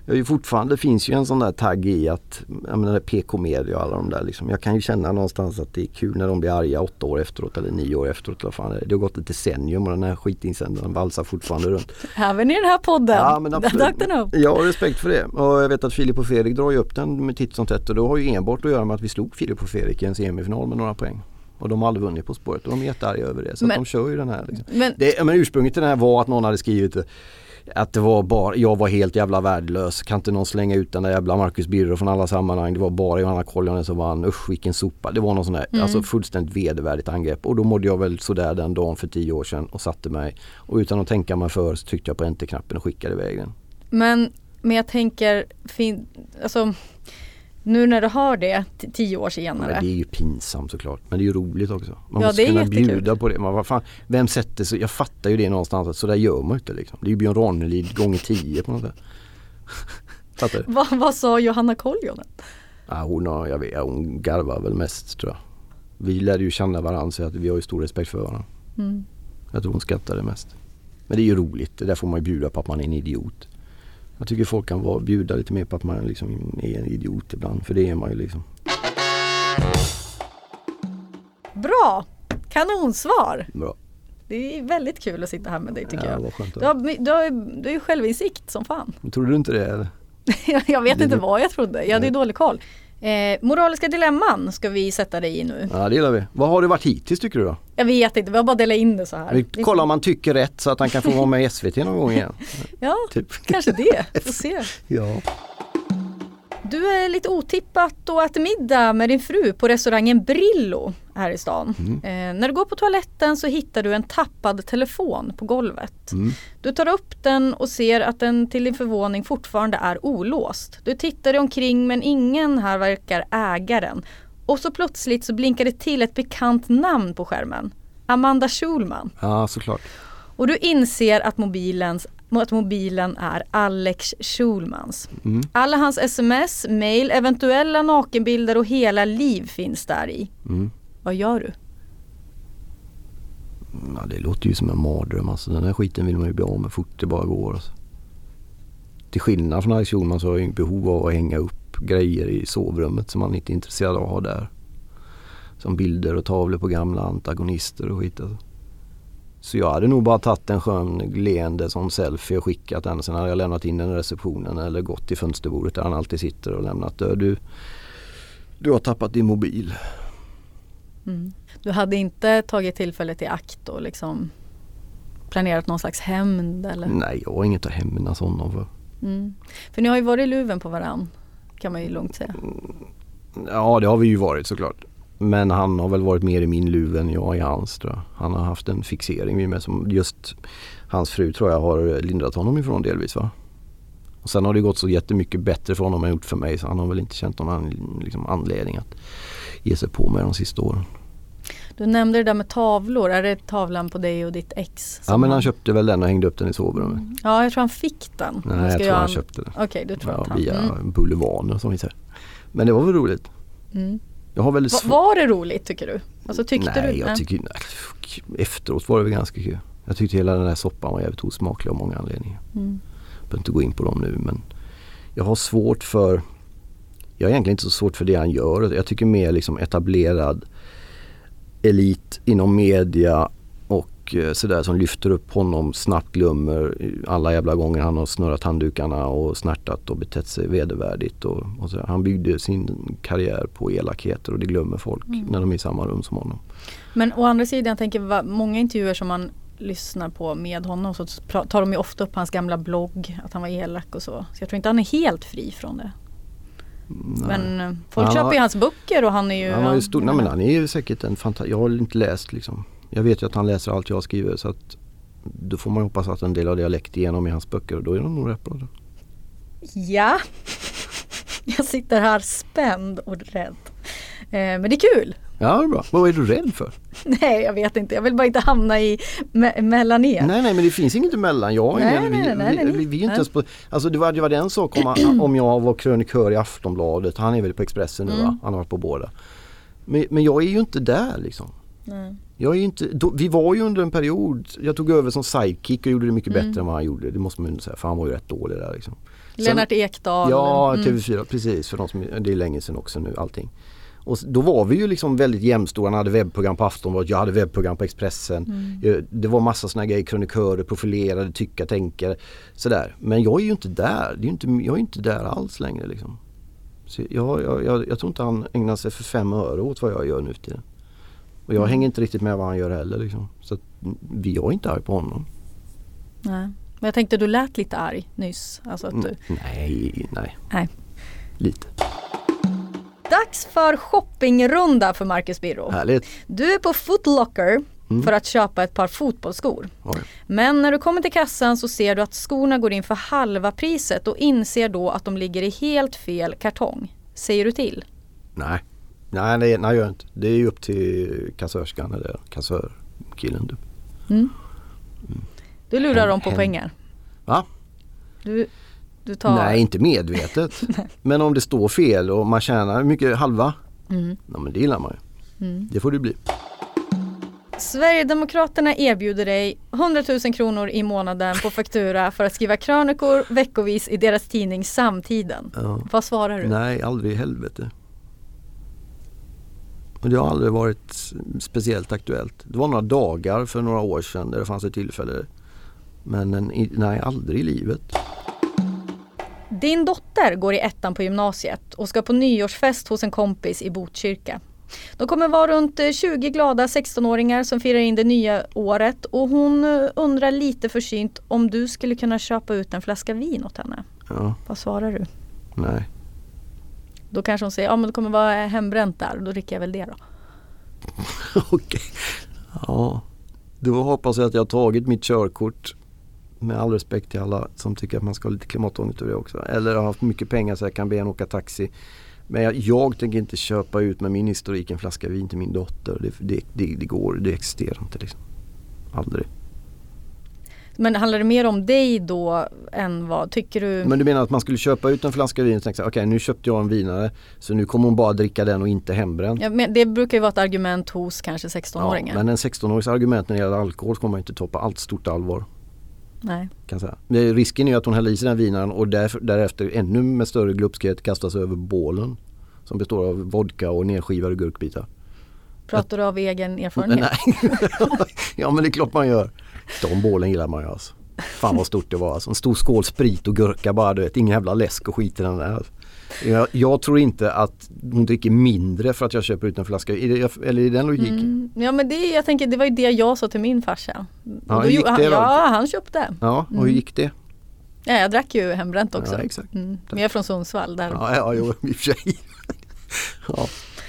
fortfarande finns ju en sån där tagg i att, jag menar PK-media och alla de där liksom. Jag kan ju känna någonstans att det är kul när de blir arga 8 år efteråt eller 9 år efteråt. Eller fan, det har gått ett decennium och den här skitinsändaren valsar fortfarande runt. Även i den här podden. Ja, men absolut. Jag har respekt för det. Och jag vet att Filip och Fredrik drar ju upp den med titt som tätt, och då har ju enbart att göra med att vi slog Filip och Fredrik i en semifinal med några poäng. Och de har aldrig vunnit På spåret och de är jättearga över det. Så att de kör ju den här. Liksom. Men ursprunget till den här var att någon hade skrivit att det var bara, jag var helt jävla värdelös. Kan inte någon slänga ut den där jävla Marcus Birro från alla sammanhang. Det var bara Johanna Koljonen som vann. Usch, vilken sopa. Det var någon sån där, alltså fullständigt vedervärdigt angrepp. Och då mådde jag väl sådär den dagen för 10 år sedan och satte mig. Och utan att tänka mig för så tryckte jag på enter-knappen och skickade iväg den. Men jag tänker, alltså nu när du har det 10 år senare. Men det är ju pinsamt såklart. Men det är ju roligt också. Man måste kunna bjuda på det. Men vad fan, vem sätter så? Jag fattar ju det någonstans att så där gör man inte liksom. Det är ju Björn Ranelid gånger 10 på något sätt. Fattar du? Vad sa Johanna Koljonen? Ja, hon garvar väl mest tror jag. Vi lärde ju känna varandra så att vi har ju stor respekt för varandra. Jag tror hon skrattar det mest. Men det är ju roligt. Det där får man ju bjuda på att man är en idiot. Jag tycker folk kan bjuda lite mer på att man liksom är en idiot ibland. För det är man ju liksom. Bra! Kanonsvar! Bra. Det är väldigt kul att sitta här med dig tycker jag. Vad skönt. Du har ju självinsikt som fan. Tror du inte det eller? Jag vet inte vad jag trodde. Jag hade ju dålig koll. Moraliska dilemman ska vi sätta dig i nu. Ja, det gillar vi. Vad har det varit hittills tycker du då? Jag vet inte, vi har bara delat in det så här. Vi kollar om man tycker rätt så att han kan få vara med i SVT någon gång igen. Ja, typ. Kanske det. Får se. Ja. Du är lite otippat och äter middag med din fru på restaurangen Brillo här i stan. När du går på toaletten så hittar du en tappad telefon på golvet. Du tar upp den och ser att den till din förvåning fortfarande är olåst. Du tittar dig omkring men ingen här verkar äga den. Och så plötsligt så blinkar det till ett bekant namn på skärmen. Amanda Schulman. Ja, såklart. Och du inser att mobilen är Alex Schulmans. Alla hans sms, mail, eventuella nakenbilder och hela liv finns där i. Vad gör du? Ja, det låter ju som en mardröm. Alltså, den här skiten vill man ju bli av med fort det bara går. Alltså. Till skillnad från Alex Schulman så har jag ju behov av att hänga upp grejer i sovrummet som man inte är intresserad av att ha där. Som bilder och tavlor på gamla antagonister och skit. Alltså. Så jag hade nog bara tagit en skön leende som selfie och skickat den. Sen hade jag lämnat in den i receptionen eller gått till fönsterbordet där han alltid sitter och lämnat. Du har tappat din mobil. Du hade inte tagit tillfället i akt och liksom planerat någon slags hämnd eller? Nej, jag har inget att hämnas honom för. För ni har ju varit i luven på varann, kan man ju lugnt säga. Ja, det har vi ju varit såklart. Men han har väl varit mer i min luv än jag i hans tror jag. Han har haft en fixering vid mig som just hans fru tror jag har lindrat honom ifrån delvis va. Och sen har det gått så jättemycket bättre för honom än gjort för mig så han har väl inte känt någon liksom, anledning att ge sig på mig de sista åren. Du nämnde det där med tavlor. Är det tavlan på dig och ditt ex? Ja, men han köpte väl den och hängde upp den i sovrummet. Ja, jag tror han fick den. Nej, jag tror han köpte den. Okej, du tror att han... Via Boulevarden som vi säger. Men det var väl roligt. Jag har väldigt var det roligt tycker du? Alltså, tyckte nej, jag tycker efteråt var det väl ganska kul. Jag tyckte hela den här soppan var jävligt osmaklig av många anledningar. Jag behöver inte gå in på dem nu men jag har svårt för jag är egentligen inte så svårt för det han gör. Jag tycker mer liksom etablerad elit inom media och sådär som lyfter upp honom snabbt glömmer alla jävla gånger han har snurrat handdukarna och snärtat och betett sig vedervärdigt och så. Han byggde sin karriär på elakheter och det glömmer folk när de är i samma rum som honom. Men å andra sidan jag tänker många intervjuer som man lyssnar på med honom så tar de ju ofta upp hans gamla blogg att han var elak och så. Så jag tror inte han är helt fri från det. Nej. Men folk köper ju hans böcker och han är ju... Han är ju säkert en fantastisk... Jag har inte läst liksom. Jag vet ju att han läser allt jag skriver så att då får man hoppas att en del av det har läckt igenom i hans böcker och då är de nog rätt bra. Ja. Jag sitter här spänd och rädd. Men det är kul. Ja, det är bra. Vad är du rädd för? Nej, jag vet inte. Jag vill bara inte hamna i mellan er. Nej, men det finns inget emellan. Jag vi är inte ens på... Alltså det var en sak om jag var krönikör i Aftonbladet. Han är väl på Expressen nu va? Han har varit på båda. Men jag är ju inte där liksom. Nej. Jag är inte, vi var ju under en period, jag tog över som sidekick och gjorde det mycket bättre än vad han gjorde. Det måste man ju säga, för han var ju rätt dålig där liksom. Lennart Ekdal. Ja, TV4, precis. För de som, det är länge sedan också nu, allting. Och då var vi ju liksom väldigt jämstora. Han hade webbprogram på Aftonbladet, jag hade webbprogram på Expressen. Det var massa såna grejer, kronikörer, profilerade, tycka, tänka, sådär. Men jag är ju inte där. Jag är inte där alls längre liksom. Så jag tror inte han ägnar sig för 5 öre åt vad jag gör nu till det. Och jag hänger inte riktigt med vad han gör heller liksom. Så att jag är inte arg på honom. Nej. Men jag tänkte du lät lite arg nyss. Alltså att du... Nej. Lite. Dags för shoppingrunda för Marcus Birro. Härligt. Du är på Foot Locker för att köpa ett par fotbollsskor. Oj. Men när du kommer till kassan så ser du att skorna går in för halva priset och inser då att de ligger i helt fel kartong. Säger du till? Nej, jag gör inte. Det är ju upp till kassörskan eller kassörkillen. Typ. Du lurar dem på pengar. Va? Du tar... Nej, inte medvetet. Men om det står fel och man tjänar mycket halva, men det gillar man ju. Det får det bli. Sverigedemokraterna erbjuder dig 100 000 kronor i månaden på faktura för att skriva krönikor veckovis i deras tidning Samtiden. Ja. Vad svarar du? Nej, aldrig i helvete. Och det har aldrig varit speciellt aktuellt. Det var några dagar för några år sedan där det fanns ett tillfälle. Men nej, aldrig i livet. Din dotter går i 1:an på gymnasiet och ska på nyårsfest hos en kompis i Botkyrka. De kommer vara runt 20 glada 16-åringar som firar in det nya året och hon undrar lite försynt om du skulle kunna köpa ut en flaska vin åt henne. Ja. Vad svarar du? Nej. Då kanske hon säger, men det kommer vara hembränt där och då dricker jag väl det då. Okej. Ja. Då hoppas jag att jag har tagit mitt körkort. Med all respekt till alla som tycker att man ska ha lite klimatångest över det också. Eller har haft mycket pengar så jag kan be en åka taxi. Men jag tänker inte köpa ut med min historik en flaska vin till min dotter. Det existerar inte liksom. Aldrig. Men handlar det mer om dig då än vad tycker du? Men du menar att man skulle köpa ut en flaska vin och tänka okej, nu köpte jag en vinare så nu kommer hon bara dricka den och inte hembränt. Ja, men det brukar ju vara ett argument hos kanske 16-åringar. Ja, men en 16-årings argument när det gäller alkohol kommer man inte ta på allt stort allvar. Nej. Kan säga. Risken är att hon häller i sig den vinaren och därefter ännu med större glupskhet kastas över bålen som består av vodka och nedskivade gurkbitar. Pratar du av egen erfarenhet? Nej. Ja, men det är klart man gör. De bålen gillar man ju alltså. Fan vad stort det var alltså. En stor skål sprit och gurka bara, du vet. Ingen jävla läsk och skit i den där. Jag tror inte att hon dricker mindre för att jag köper ut en flaska. Eller är det den logiken? Ja, men jag tänker, det var ju det jag sa till min farsa. Ja, han köpte. Ja, och hur gick det? Ja, jag drack ju hembränt också. Ja, exakt. Men jag är från Sundsvall. Där. Ja, jo, i och för sig. Ja.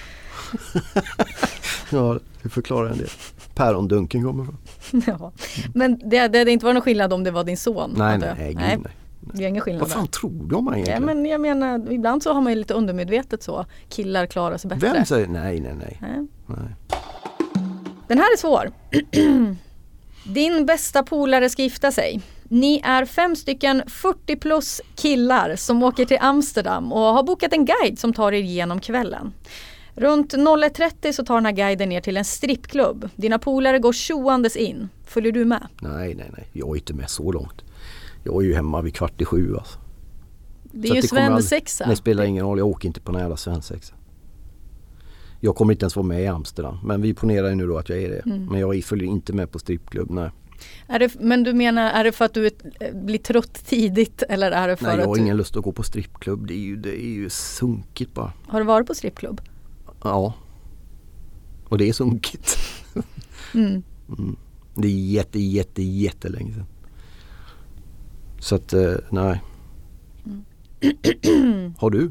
Ja, det förklarar en del. Pärondunken kommer från. Ja. Men det inte var någon skillnad om det var din son? Nej. Det är ingen skillnad. Vad fan tror du om man egentligen? Ja, men jag menar, ibland så har man ju lite undermedvetet så. Killar klarar sig bättre. Vem säger nej. Den här är svår. Din bästa polare ska gifta sig. Ni är 5 stycken 40 plus killar som åker till Amsterdam och har bokat en guide som tar er igenom kvällen. Runt 01:30 så tar den här guiden ner till en strippklubb. Dina polare går tjoandes in. Följer du med? Nej. Jag är inte med så långt. Jag är ju hemma vid 6:15 alltså. Det är ju svensexa. Det spelar ingen roll, jag åker inte på någon jävla svensexa. Jag kommer inte ens vara med i Amsterdam. Men vi ponerar ju nu då att jag är det. Men jag följer inte med på strippklubb, nej. Men du menar, är det för att du blir trött tidigt? Eller är det för nej, jag har att ingen lust att gå på strippklubb. Det är ju sunkigt bara. Har du varit på strippklubb? Ja. Och det är sunkigt. Det är jättelänge sedan. Så att, nej. Har du?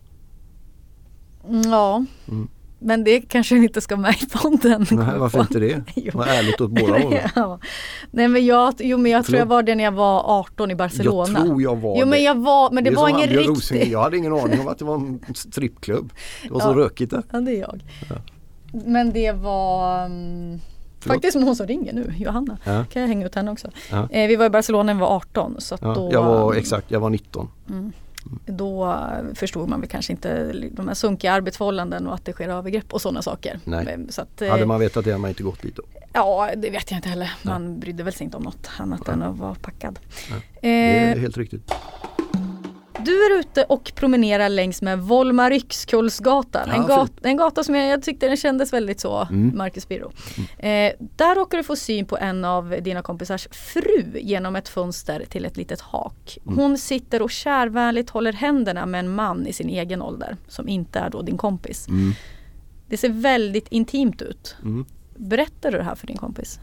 Ja. Men det kanske inte ska med i podden. Nej, varför inte det? Vad ärligt åt båda håll. Ja. Nej, men jag tror jag var det när jag var 18 i Barcelona. Jag tror jag var det. Men jag var, men det var ingen riktigt. Jag hade ingen aning om att det var en strippklubb. Det var så rökigt där. Ja, det är jag. Ja. Men det var faktiskt hon som ringer nu, Johanna. Ja. Kan jag hänga ut henne också. Ja. Vi var i Barcelona när vi var 18. Så att då, jag var 19. Då förstod man väl kanske inte de här sunkiga arbetsförhållanden och att det sker övergrepp och sådana saker. Nej. Så att, hade man vetat det hade man inte gått dit då? Ja, det vet jag inte heller. Man brydde väl sig inte om något annat än att vara packad. Det är helt riktigt. Du är ute och promenerar längs med Volmar Yxkullsgatan. En gata som jag tyckte den kändes väldigt så, Marcus Birro. Där råkar du få syn på en av dina kompisars fru genom ett fönster till ett litet hak. Hon sitter och kärvänligt håller händerna med en man i sin egen ålder som inte är då din kompis. Det ser väldigt intimt ut. Berättar du det här för din kompis?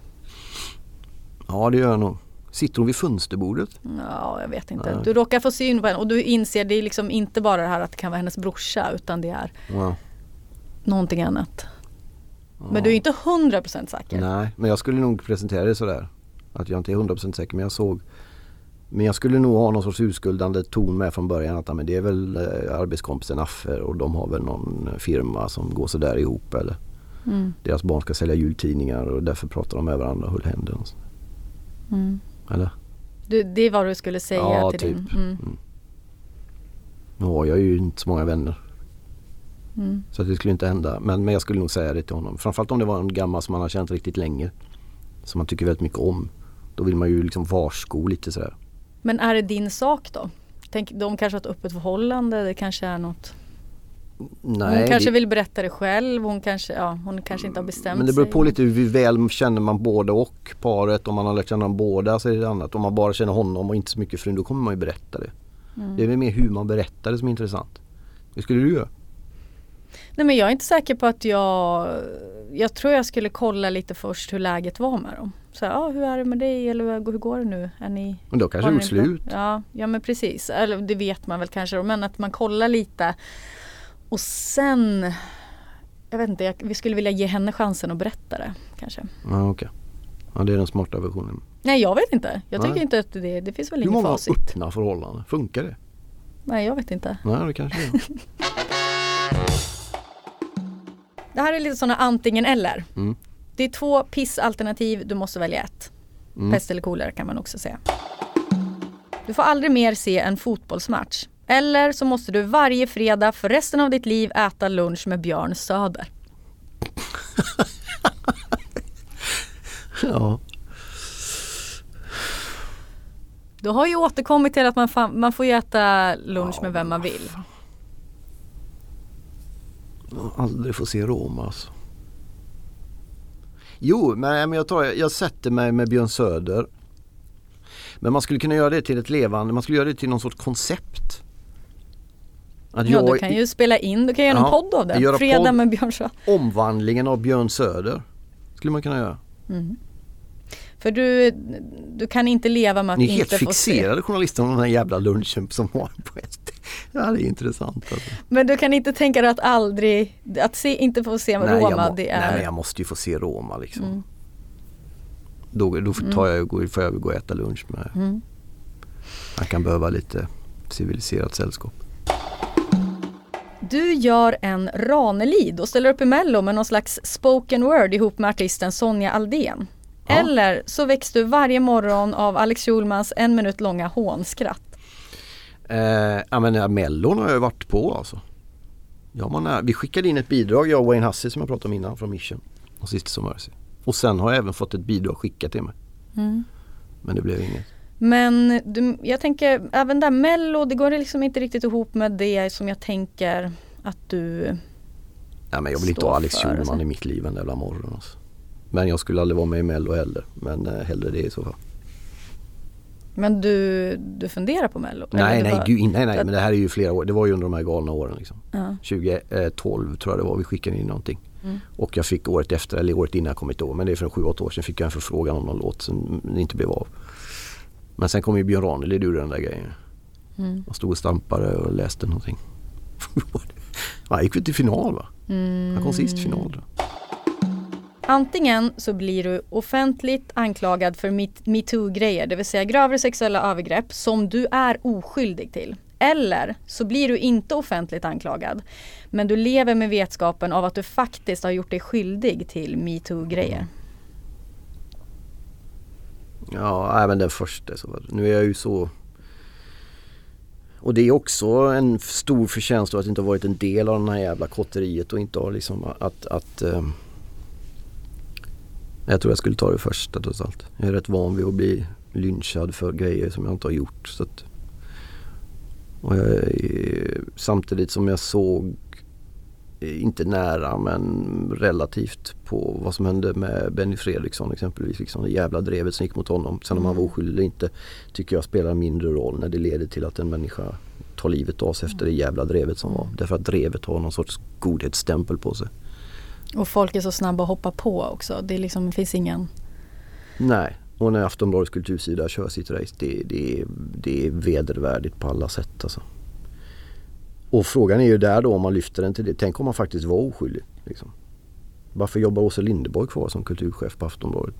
Ja, det gör jag nog. Sitter hon vid fönsterbordet? Ja, jag vet inte. Du råkar få syn på henne och du inser det är liksom inte bara det här att det kan vara hennes brorsa utan det är någonting annat. Men du är inte 100% säker. Nej, men jag skulle nog presentera det sådär. Att jag inte är 100% säker, men jag skulle nog ha någon sorts urskuldande ton med från början att men det är väl arbetskompisen Affer och de har väl någon firma som går så där ihop eller deras barn ska sälja jultidningar och därför pratar de med varandra och håller händerna. Eller? Det är vad du skulle säga till typ. din... Nu har jag ju inte så många vänner. Så att det skulle inte hända. Men jag skulle nog säga det till honom. Framförallt om det var en gammal som man har känt riktigt länge. Som man tycker väldigt mycket om. Då vill man ju liksom varsko lite sådär. Men är det din sak då? De kanske har ett öppet förhållande. Det kanske är något... Nej, hon kanske vill berätta det själv. Hon kanske inte har bestämt sig. Men det beror på lite hur väl känner man både och paret. Om man har lärt känna dem båda så är det annat. Om man bara känner honom och inte så mycket frun, då kommer man ju berätta det. Det är väl mer hur man berättar det som är intressant. Hur skulle du göra? Nej, men jag är inte säker på att jag tror jag skulle kolla lite först hur läget var med dem. Så hur är det med dig? Eller hur går det nu? Men då kanske det är slut. Ja, men precis. Eller det vet man väl kanske. Men att man kollar lite. Och sen, jag vet inte, vi skulle vilja ge henne chansen att berätta det kanske. Ja, okej. Ja, det är den smarta versionen. Nej, jag vet inte. Jag tycker inte att det finns väl ingen facit. Hur många öppna förhållanden? Funkar det? Nej, jag vet inte. Nej, det kanske det. Det här är lite sådana antingen eller. Det är 2 pissalternativ, du måste välja ett. Pest eller kolera kan man också säga. Du får aldrig mer se en fotbollsmatch. Eller så måste du varje fredag för resten av ditt liv äta lunch med Björn Söder. Ja. Du har ju återkommit till att man får ju äta lunch med vem man vill. Aldrig får se Roma alltså. Jo, men jag sätter mig med Björn Söder. Men man skulle kunna göra det till ett levande, man skulle göra det till någon sorts koncept. Du kan ju spela in, du kan göra en podd av det. Fredag med Björn Söder. Omvandlingen av Björn Söder skulle man kunna göra. För du kan inte leva med att inte få se. Ni är helt fixerade journalister om den här jävla lunchen som har på ett. Ja, det är intressant. Alltså. Men du kan inte tänka dig att inte få se Roma. Nej, men jag måste ju få se Roma liksom. Då får jag gå och äta lunch med. Man kan behöva lite civiliserat sällskap. Du gör en Ranelid och ställer upp i Mello med någon slags spoken word ihop med artisten Sonja Aldén. Ja. Eller så väcks du varje morgon av Alex Schulmans 1 minut långa hånskratt. Mellon har jag varit på alltså. Vi skickade in ett bidrag, jag och Wayne Hussey som jag pratade om innan från Mission och Sisters of Mercy. Och sen har jag även fått ett bidrag skickat till mig. Men det blev inget. Men jag tänker även där Mello, det går liksom inte riktigt ihop med det som jag tänker att du. Nej, men jag vill inte ha Alex Schulman i mitt liv en jävla morgon alltså. Men jag skulle aldrig vara med i Mello heller. Men hellre det i så fall. Men du funderar på Mello? Nej, men det här är ju flera år. Det var ju under de här galna åren liksom. 2012 tror jag det var, vi skickade in någonting. Och jag fick året efter, eller året innan jag kom inte ihåg. Men det är för 7-8 år sedan fick jag en förfrågan om någon låt som inte blev av. Men sen kom ju Björn Ranelid ur den där grejen. Jag stod och stampade och läste någonting. Jag gick väl till final va? Jag kom sist final då. Antingen så blir du offentligt anklagad för MeToo-grejer, det vill säga grövre sexuella övergrepp som du är oskyldig till. Eller så blir du inte offentligt anklagad, men du lever med vetskapen av att du faktiskt har gjort dig skyldig till MeToo-grejer. Ja, även den första. Nu är jag ju så Och det är också en stor förtjänst att inte ha varit en del av den här jävla kotteriet och inte ha liksom jag tror jag skulle ta det första trots allt. Jag är rätt van vid att bli lynchad för grejer som jag inte har gjort. Så att, och samtidigt som jag såg, inte nära men relativt, på vad som hände med Benny Fredriksson exempelvis. Liksom det jävla drevet som gick mot honom. Sen om han var oskyldig eller inte tycker jag spelar mindre roll när det leder till att en människa tar livet av sig efter det jävla drevet som var. Därför att drevet har någon sorts godhetsstämpel på sig. Och folk är så snabba att hoppa på också. Det är liksom, finns ingen... Nej, och när Aftonbladets kultursida kör sitt race, det är vedervärdigt på alla sätt alltså. Och frågan är ju där då om man lyfter den till det. Tänk om man faktiskt var oskyldig. Liksom. Varför jobbar Åsa Linderborg kvar som kulturchef på Aftonbladet?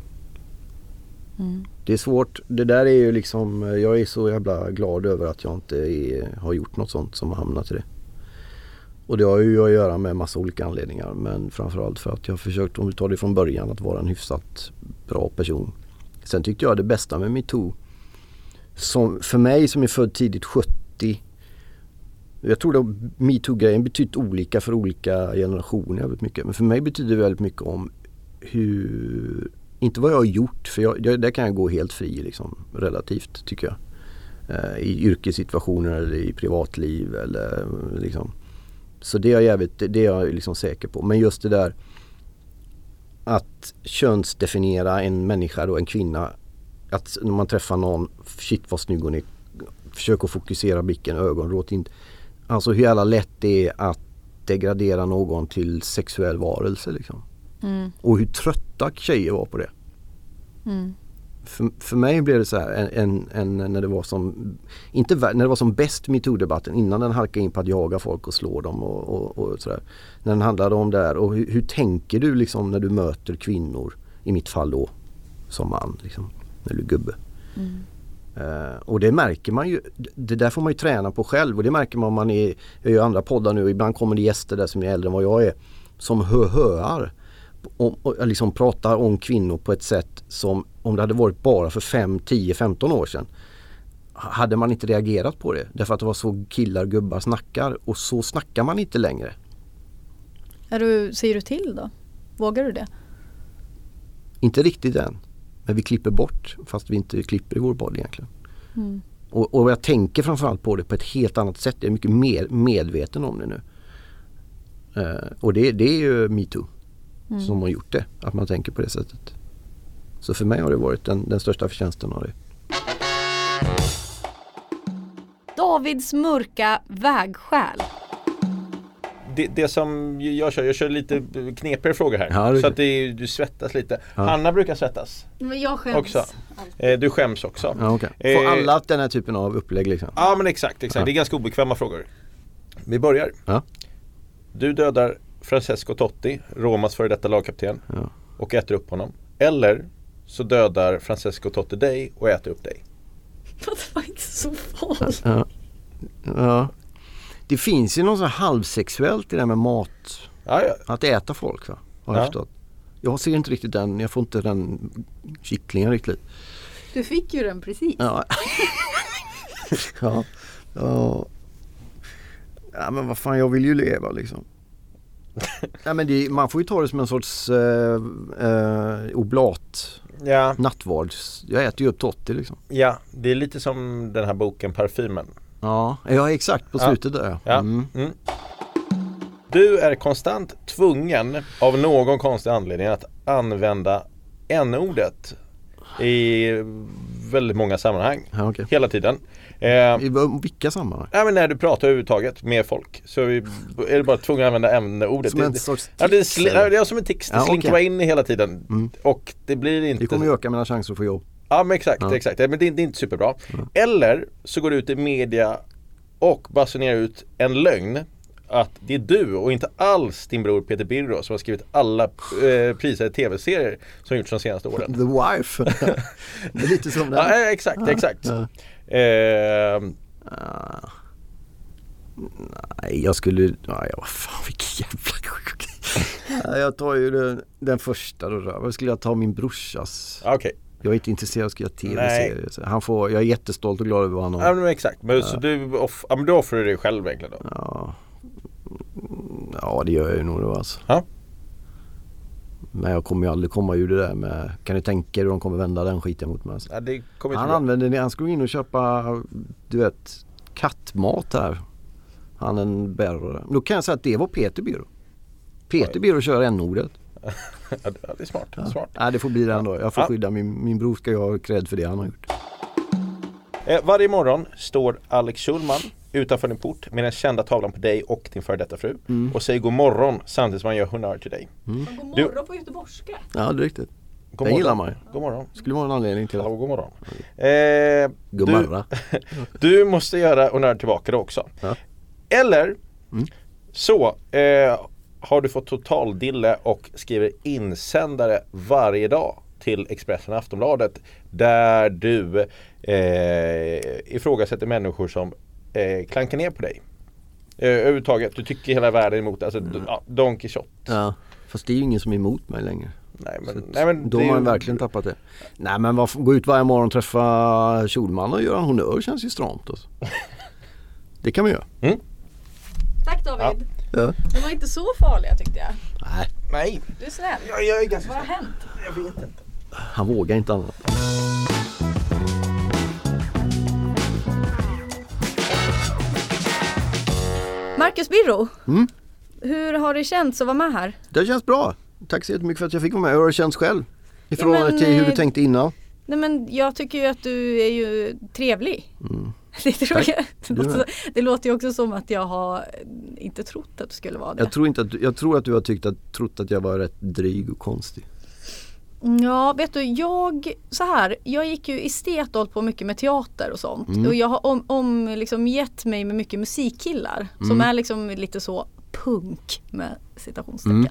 Det är svårt. Det där är ju liksom, jag är så jävla glad över att jag inte har gjort något sånt som har hamnat i det. Och det har ju att göra med massa olika anledningar. Men framförallt för att jag har försökt, om vi tar det från början, att vara en hyfsat bra person. Sen tyckte jag det bästa med MeToo, som för mig som är född tidigt 70, jag tror att MeToo-grejen betytt olika för olika generationer väldigt mycket. Men för mig betyder det väldigt mycket om hur, inte vad jag har gjort, för där kan jag gå helt fri liksom, relativt tycker jag. I yrkessituationer eller i privatliv eller liksom. Så det är jag liksom säker på. Men just det där att könsdefiniera en människa då, en kvinna, att när man träffar någon, shit vad snygg hon är, försök att fokusera blicken, ögonråt inte. Alltså hur jävla lätt det är att degradera någon till sexuell varelse liksom. Och hur trötta tjejer var på det. För mig blev det så här när det var som inte när det var som bäst MeToo-debatten, innan den halkade in på att jaga folk och slå dem och sådär. När den handlade om det här, och hur tänker du liksom när du möter kvinnor, i mitt fall då som man liksom, när du är gubbe. Och det märker man ju, det där får man ju träna på själv, och det märker man om man jag gör andra poddar nu, ibland kommer det gäster där som är äldre än vad jag är, som höar och liksom pratar om kvinnor på ett sätt som om det hade varit bara för 5, 10, 15 år sedan hade man inte reagerat på det, därför att det var så killar, gubbar snackar, och så snackar man inte längre. Säger du till då? Vågar du det? Inte riktigt än. Men vi klipper bort, fast vi inte klipper i vår podd egentligen. Och jag tänker framförallt på det på ett helt annat sätt. Jag är mycket mer medveten om det nu. Och det är ju MeToo som har gjort det. Att man tänker på det sättet. Så för mig har det varit den största förtjänsten av det. Davids mörka vägskäl. Det som jag kör lite knepigare frågor här. Ja, så att du svettas lite. Ja. Hanna brukar svettas. Men jag skäms också. Du skäms också. Ja, okay. Får alla den här typen av upplägg liksom? Ja, men exakt. Ja. Det är ganska obekväma frågor. Vi börjar. Ja. Du dödar Francesco Totti, Romas före detta lagkapten, och äter upp honom. Eller så dödar Francesco Totti dig och äter upp dig. Det var inte så farligt. Ja. Det finns ju något så halvsexuellt i det här med mat. Ja. Att äta folk, va? Har jag förstått. Jag ser inte riktigt den. Jag får inte den kycklingen riktigt. Du fick ju den precis. Ja. Ja, men vad fan, jag vill ju leva liksom. Ja, men man får ju ta det som en sorts oblat. Ja. Nattvards. Jag äter ju upp Totti liksom. Ja, det är lite som den här boken Parfymen. Ja, exakt på slutet där. Ja. Du är konstant tvungen av någon konstig anledning att använda n-ordet i väldigt många sammanhang. Ja, okay. Hela tiden. I vilka sammanhang? Ja, men när du pratar överhuvudtaget med folk så är du bara tvungen att använda n-ordet. Som en sorts tics? Det är som en tics. Det slinker bara in hela tiden. Och det blir inte... Det kommer öka mina chanser att få jobb. Ja, men exakt. Men det är inte superbra. Eller så går du ut i media och basunerar ut en lögn att det är du och inte alls din bror Peter Birro som har skrivit alla priser i tv-serier som gjorts de senaste åren. The Wife. Det är lite som det. Ja, exakt. Ja. Nej, jag skulle... vad fan, vilken jävla... Jag tar ju den första då. Vad skulle jag ta min brorsas? Okej. Jag är inte intresserad av att skriva tv-serier. Jag är jättestolt och glad över vad han har. Ja, men exakt. Men, så du offrar dig själv egentligen då? Ja, det gör jag ju nog då alltså. Ja. Men jag kommer ju aldrig komma ur det där med, kan du tänka dig hur de kommer vända den skiten mot mig? Alltså. Ja, det kommer han använder det, han skulle in och köpa, du vet, kattmat här. Han en bärare. Då kan jag säga att det var Peter Biro. Peter Biro kör n-ordet. Ja, det är smart. Ja, det får bli det ändå. Jag får skydda min bror, ska jag ha cred för det han har gjort. Varje morgon står Alex Schulman utanför din port med den kända tavlan på dig och din före detta fru och säger god morgon samtidigt som man gör honnör till dig. God morgon på göteborgska. Ja, det är riktigt. Det gillar man ju. God morgon. Skulle vara en anledning till det. God morgon. God morgon. Du måste göra honnör tillbaka då också. Ja. Eller så har du fått total dille och skriver insändare varje dag till Expressen och Aftonbladet där du ifrågasätter människor som klankar ner på dig. Överhuvudtaget, du tycker hela världen emot, alltså Don Quixote. Ja, fast det är ju ingen som är emot mig längre. Nej, men då har man verkligen tappat det. Nej, men gå ut varje morgon och träffa Schulman och göra en honnör känns ju stramt alltså. Det kan man göra. Tack David. Ja. De var inte så farliga tyckte jag. Nej. Du är snäll. Jag är ganska. Vad har hänt? Jag vet inte. Han vågar inte annat. Marcus Birro. Hur har det känts att vara med här? Det känns bra. Tack så jättemycket för att jag fick vara med. Hur har det känts själv? I förhållande till hur du tänkte innan. Nej, men jag tycker ju att du är ju trevlig. Det tror jag. Det låter ju också som att jag har inte trott att du skulle vara det. Jag tror att du har trott att jag var rätt dryg och konstig. Ja, vet du, jag gick ju estet och hållit på mycket med teater och sånt. Och jag har liksom gett mig med mycket musikkillar som är liksom lite så punk med citationstecken.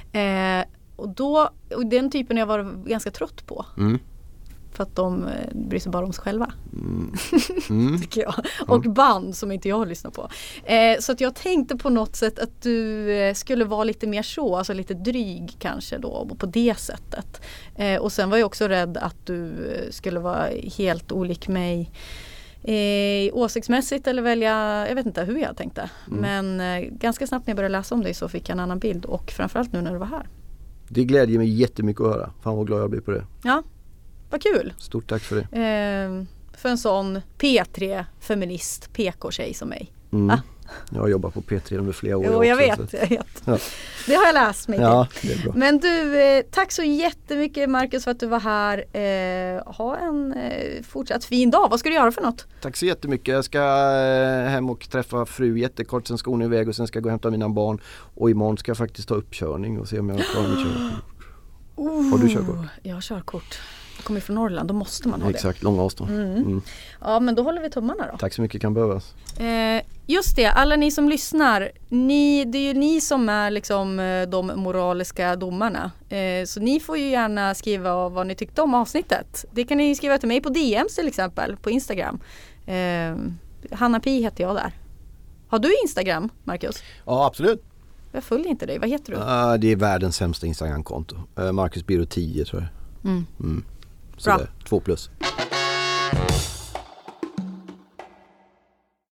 Och den typen jag var ganska trött på. För att de bryr sig bara om sig själva. Tycker jag. Och band som inte jag lyssnar på. Så att jag tänkte på något sätt att du skulle vara lite mer så. Alltså lite dryg kanske då. På det sättet. Och sen var jag också rädd att du skulle vara helt olik mig. Åsiktsmässigt eller välja, jag vet inte hur jag tänkte. Men ganska snabbt när jag började läsa om dig så fick jag en annan bild. Och framförallt nu när du var här. Det glädjer mig jättemycket att höra. Fan vad glad jag blir på det. Ja. Vad kul. Stort tack för det. För en sån P3-feminist, PK-tjej som mig. Jag har jobbat på P3 under flera år. Jo, jag vet. Ja. Det har jag läst mig till. Ja, det är bra. Men du, tack så jättemycket Marcus för att du var här. Ha en fortsatt fin dag. Vad ska du göra för något? Tack så jättemycket. Jag ska hem och träffa fru jättekort. Sen ska hon iväg och sen ska jag gå och hämta mina barn. Och imorgon ska jag faktiskt ta uppkörning och se om jag klarar mitt körkort. Har du körkort? Jag har körkort. Jag kommer från Norrland, då måste man ha det. Exakt, långa avstånd. Ja, men då håller vi tummarna då. Tack så mycket, kan behövas. Just det, alla ni som lyssnar, det är ju ni som är liksom de moraliska domarna. Så ni får ju gärna skriva vad ni tyckte om avsnittet. Det kan ni skriva till mig på DMs till exempel, på Instagram. Hanna Pi heter jag där. Har du Instagram, Marcus? Ja, absolut. Jag följer inte dig, vad heter du? Det är världens sämsta Instagram-konto. Marcus Biro 10 tror jag. Så bra. det är 2+.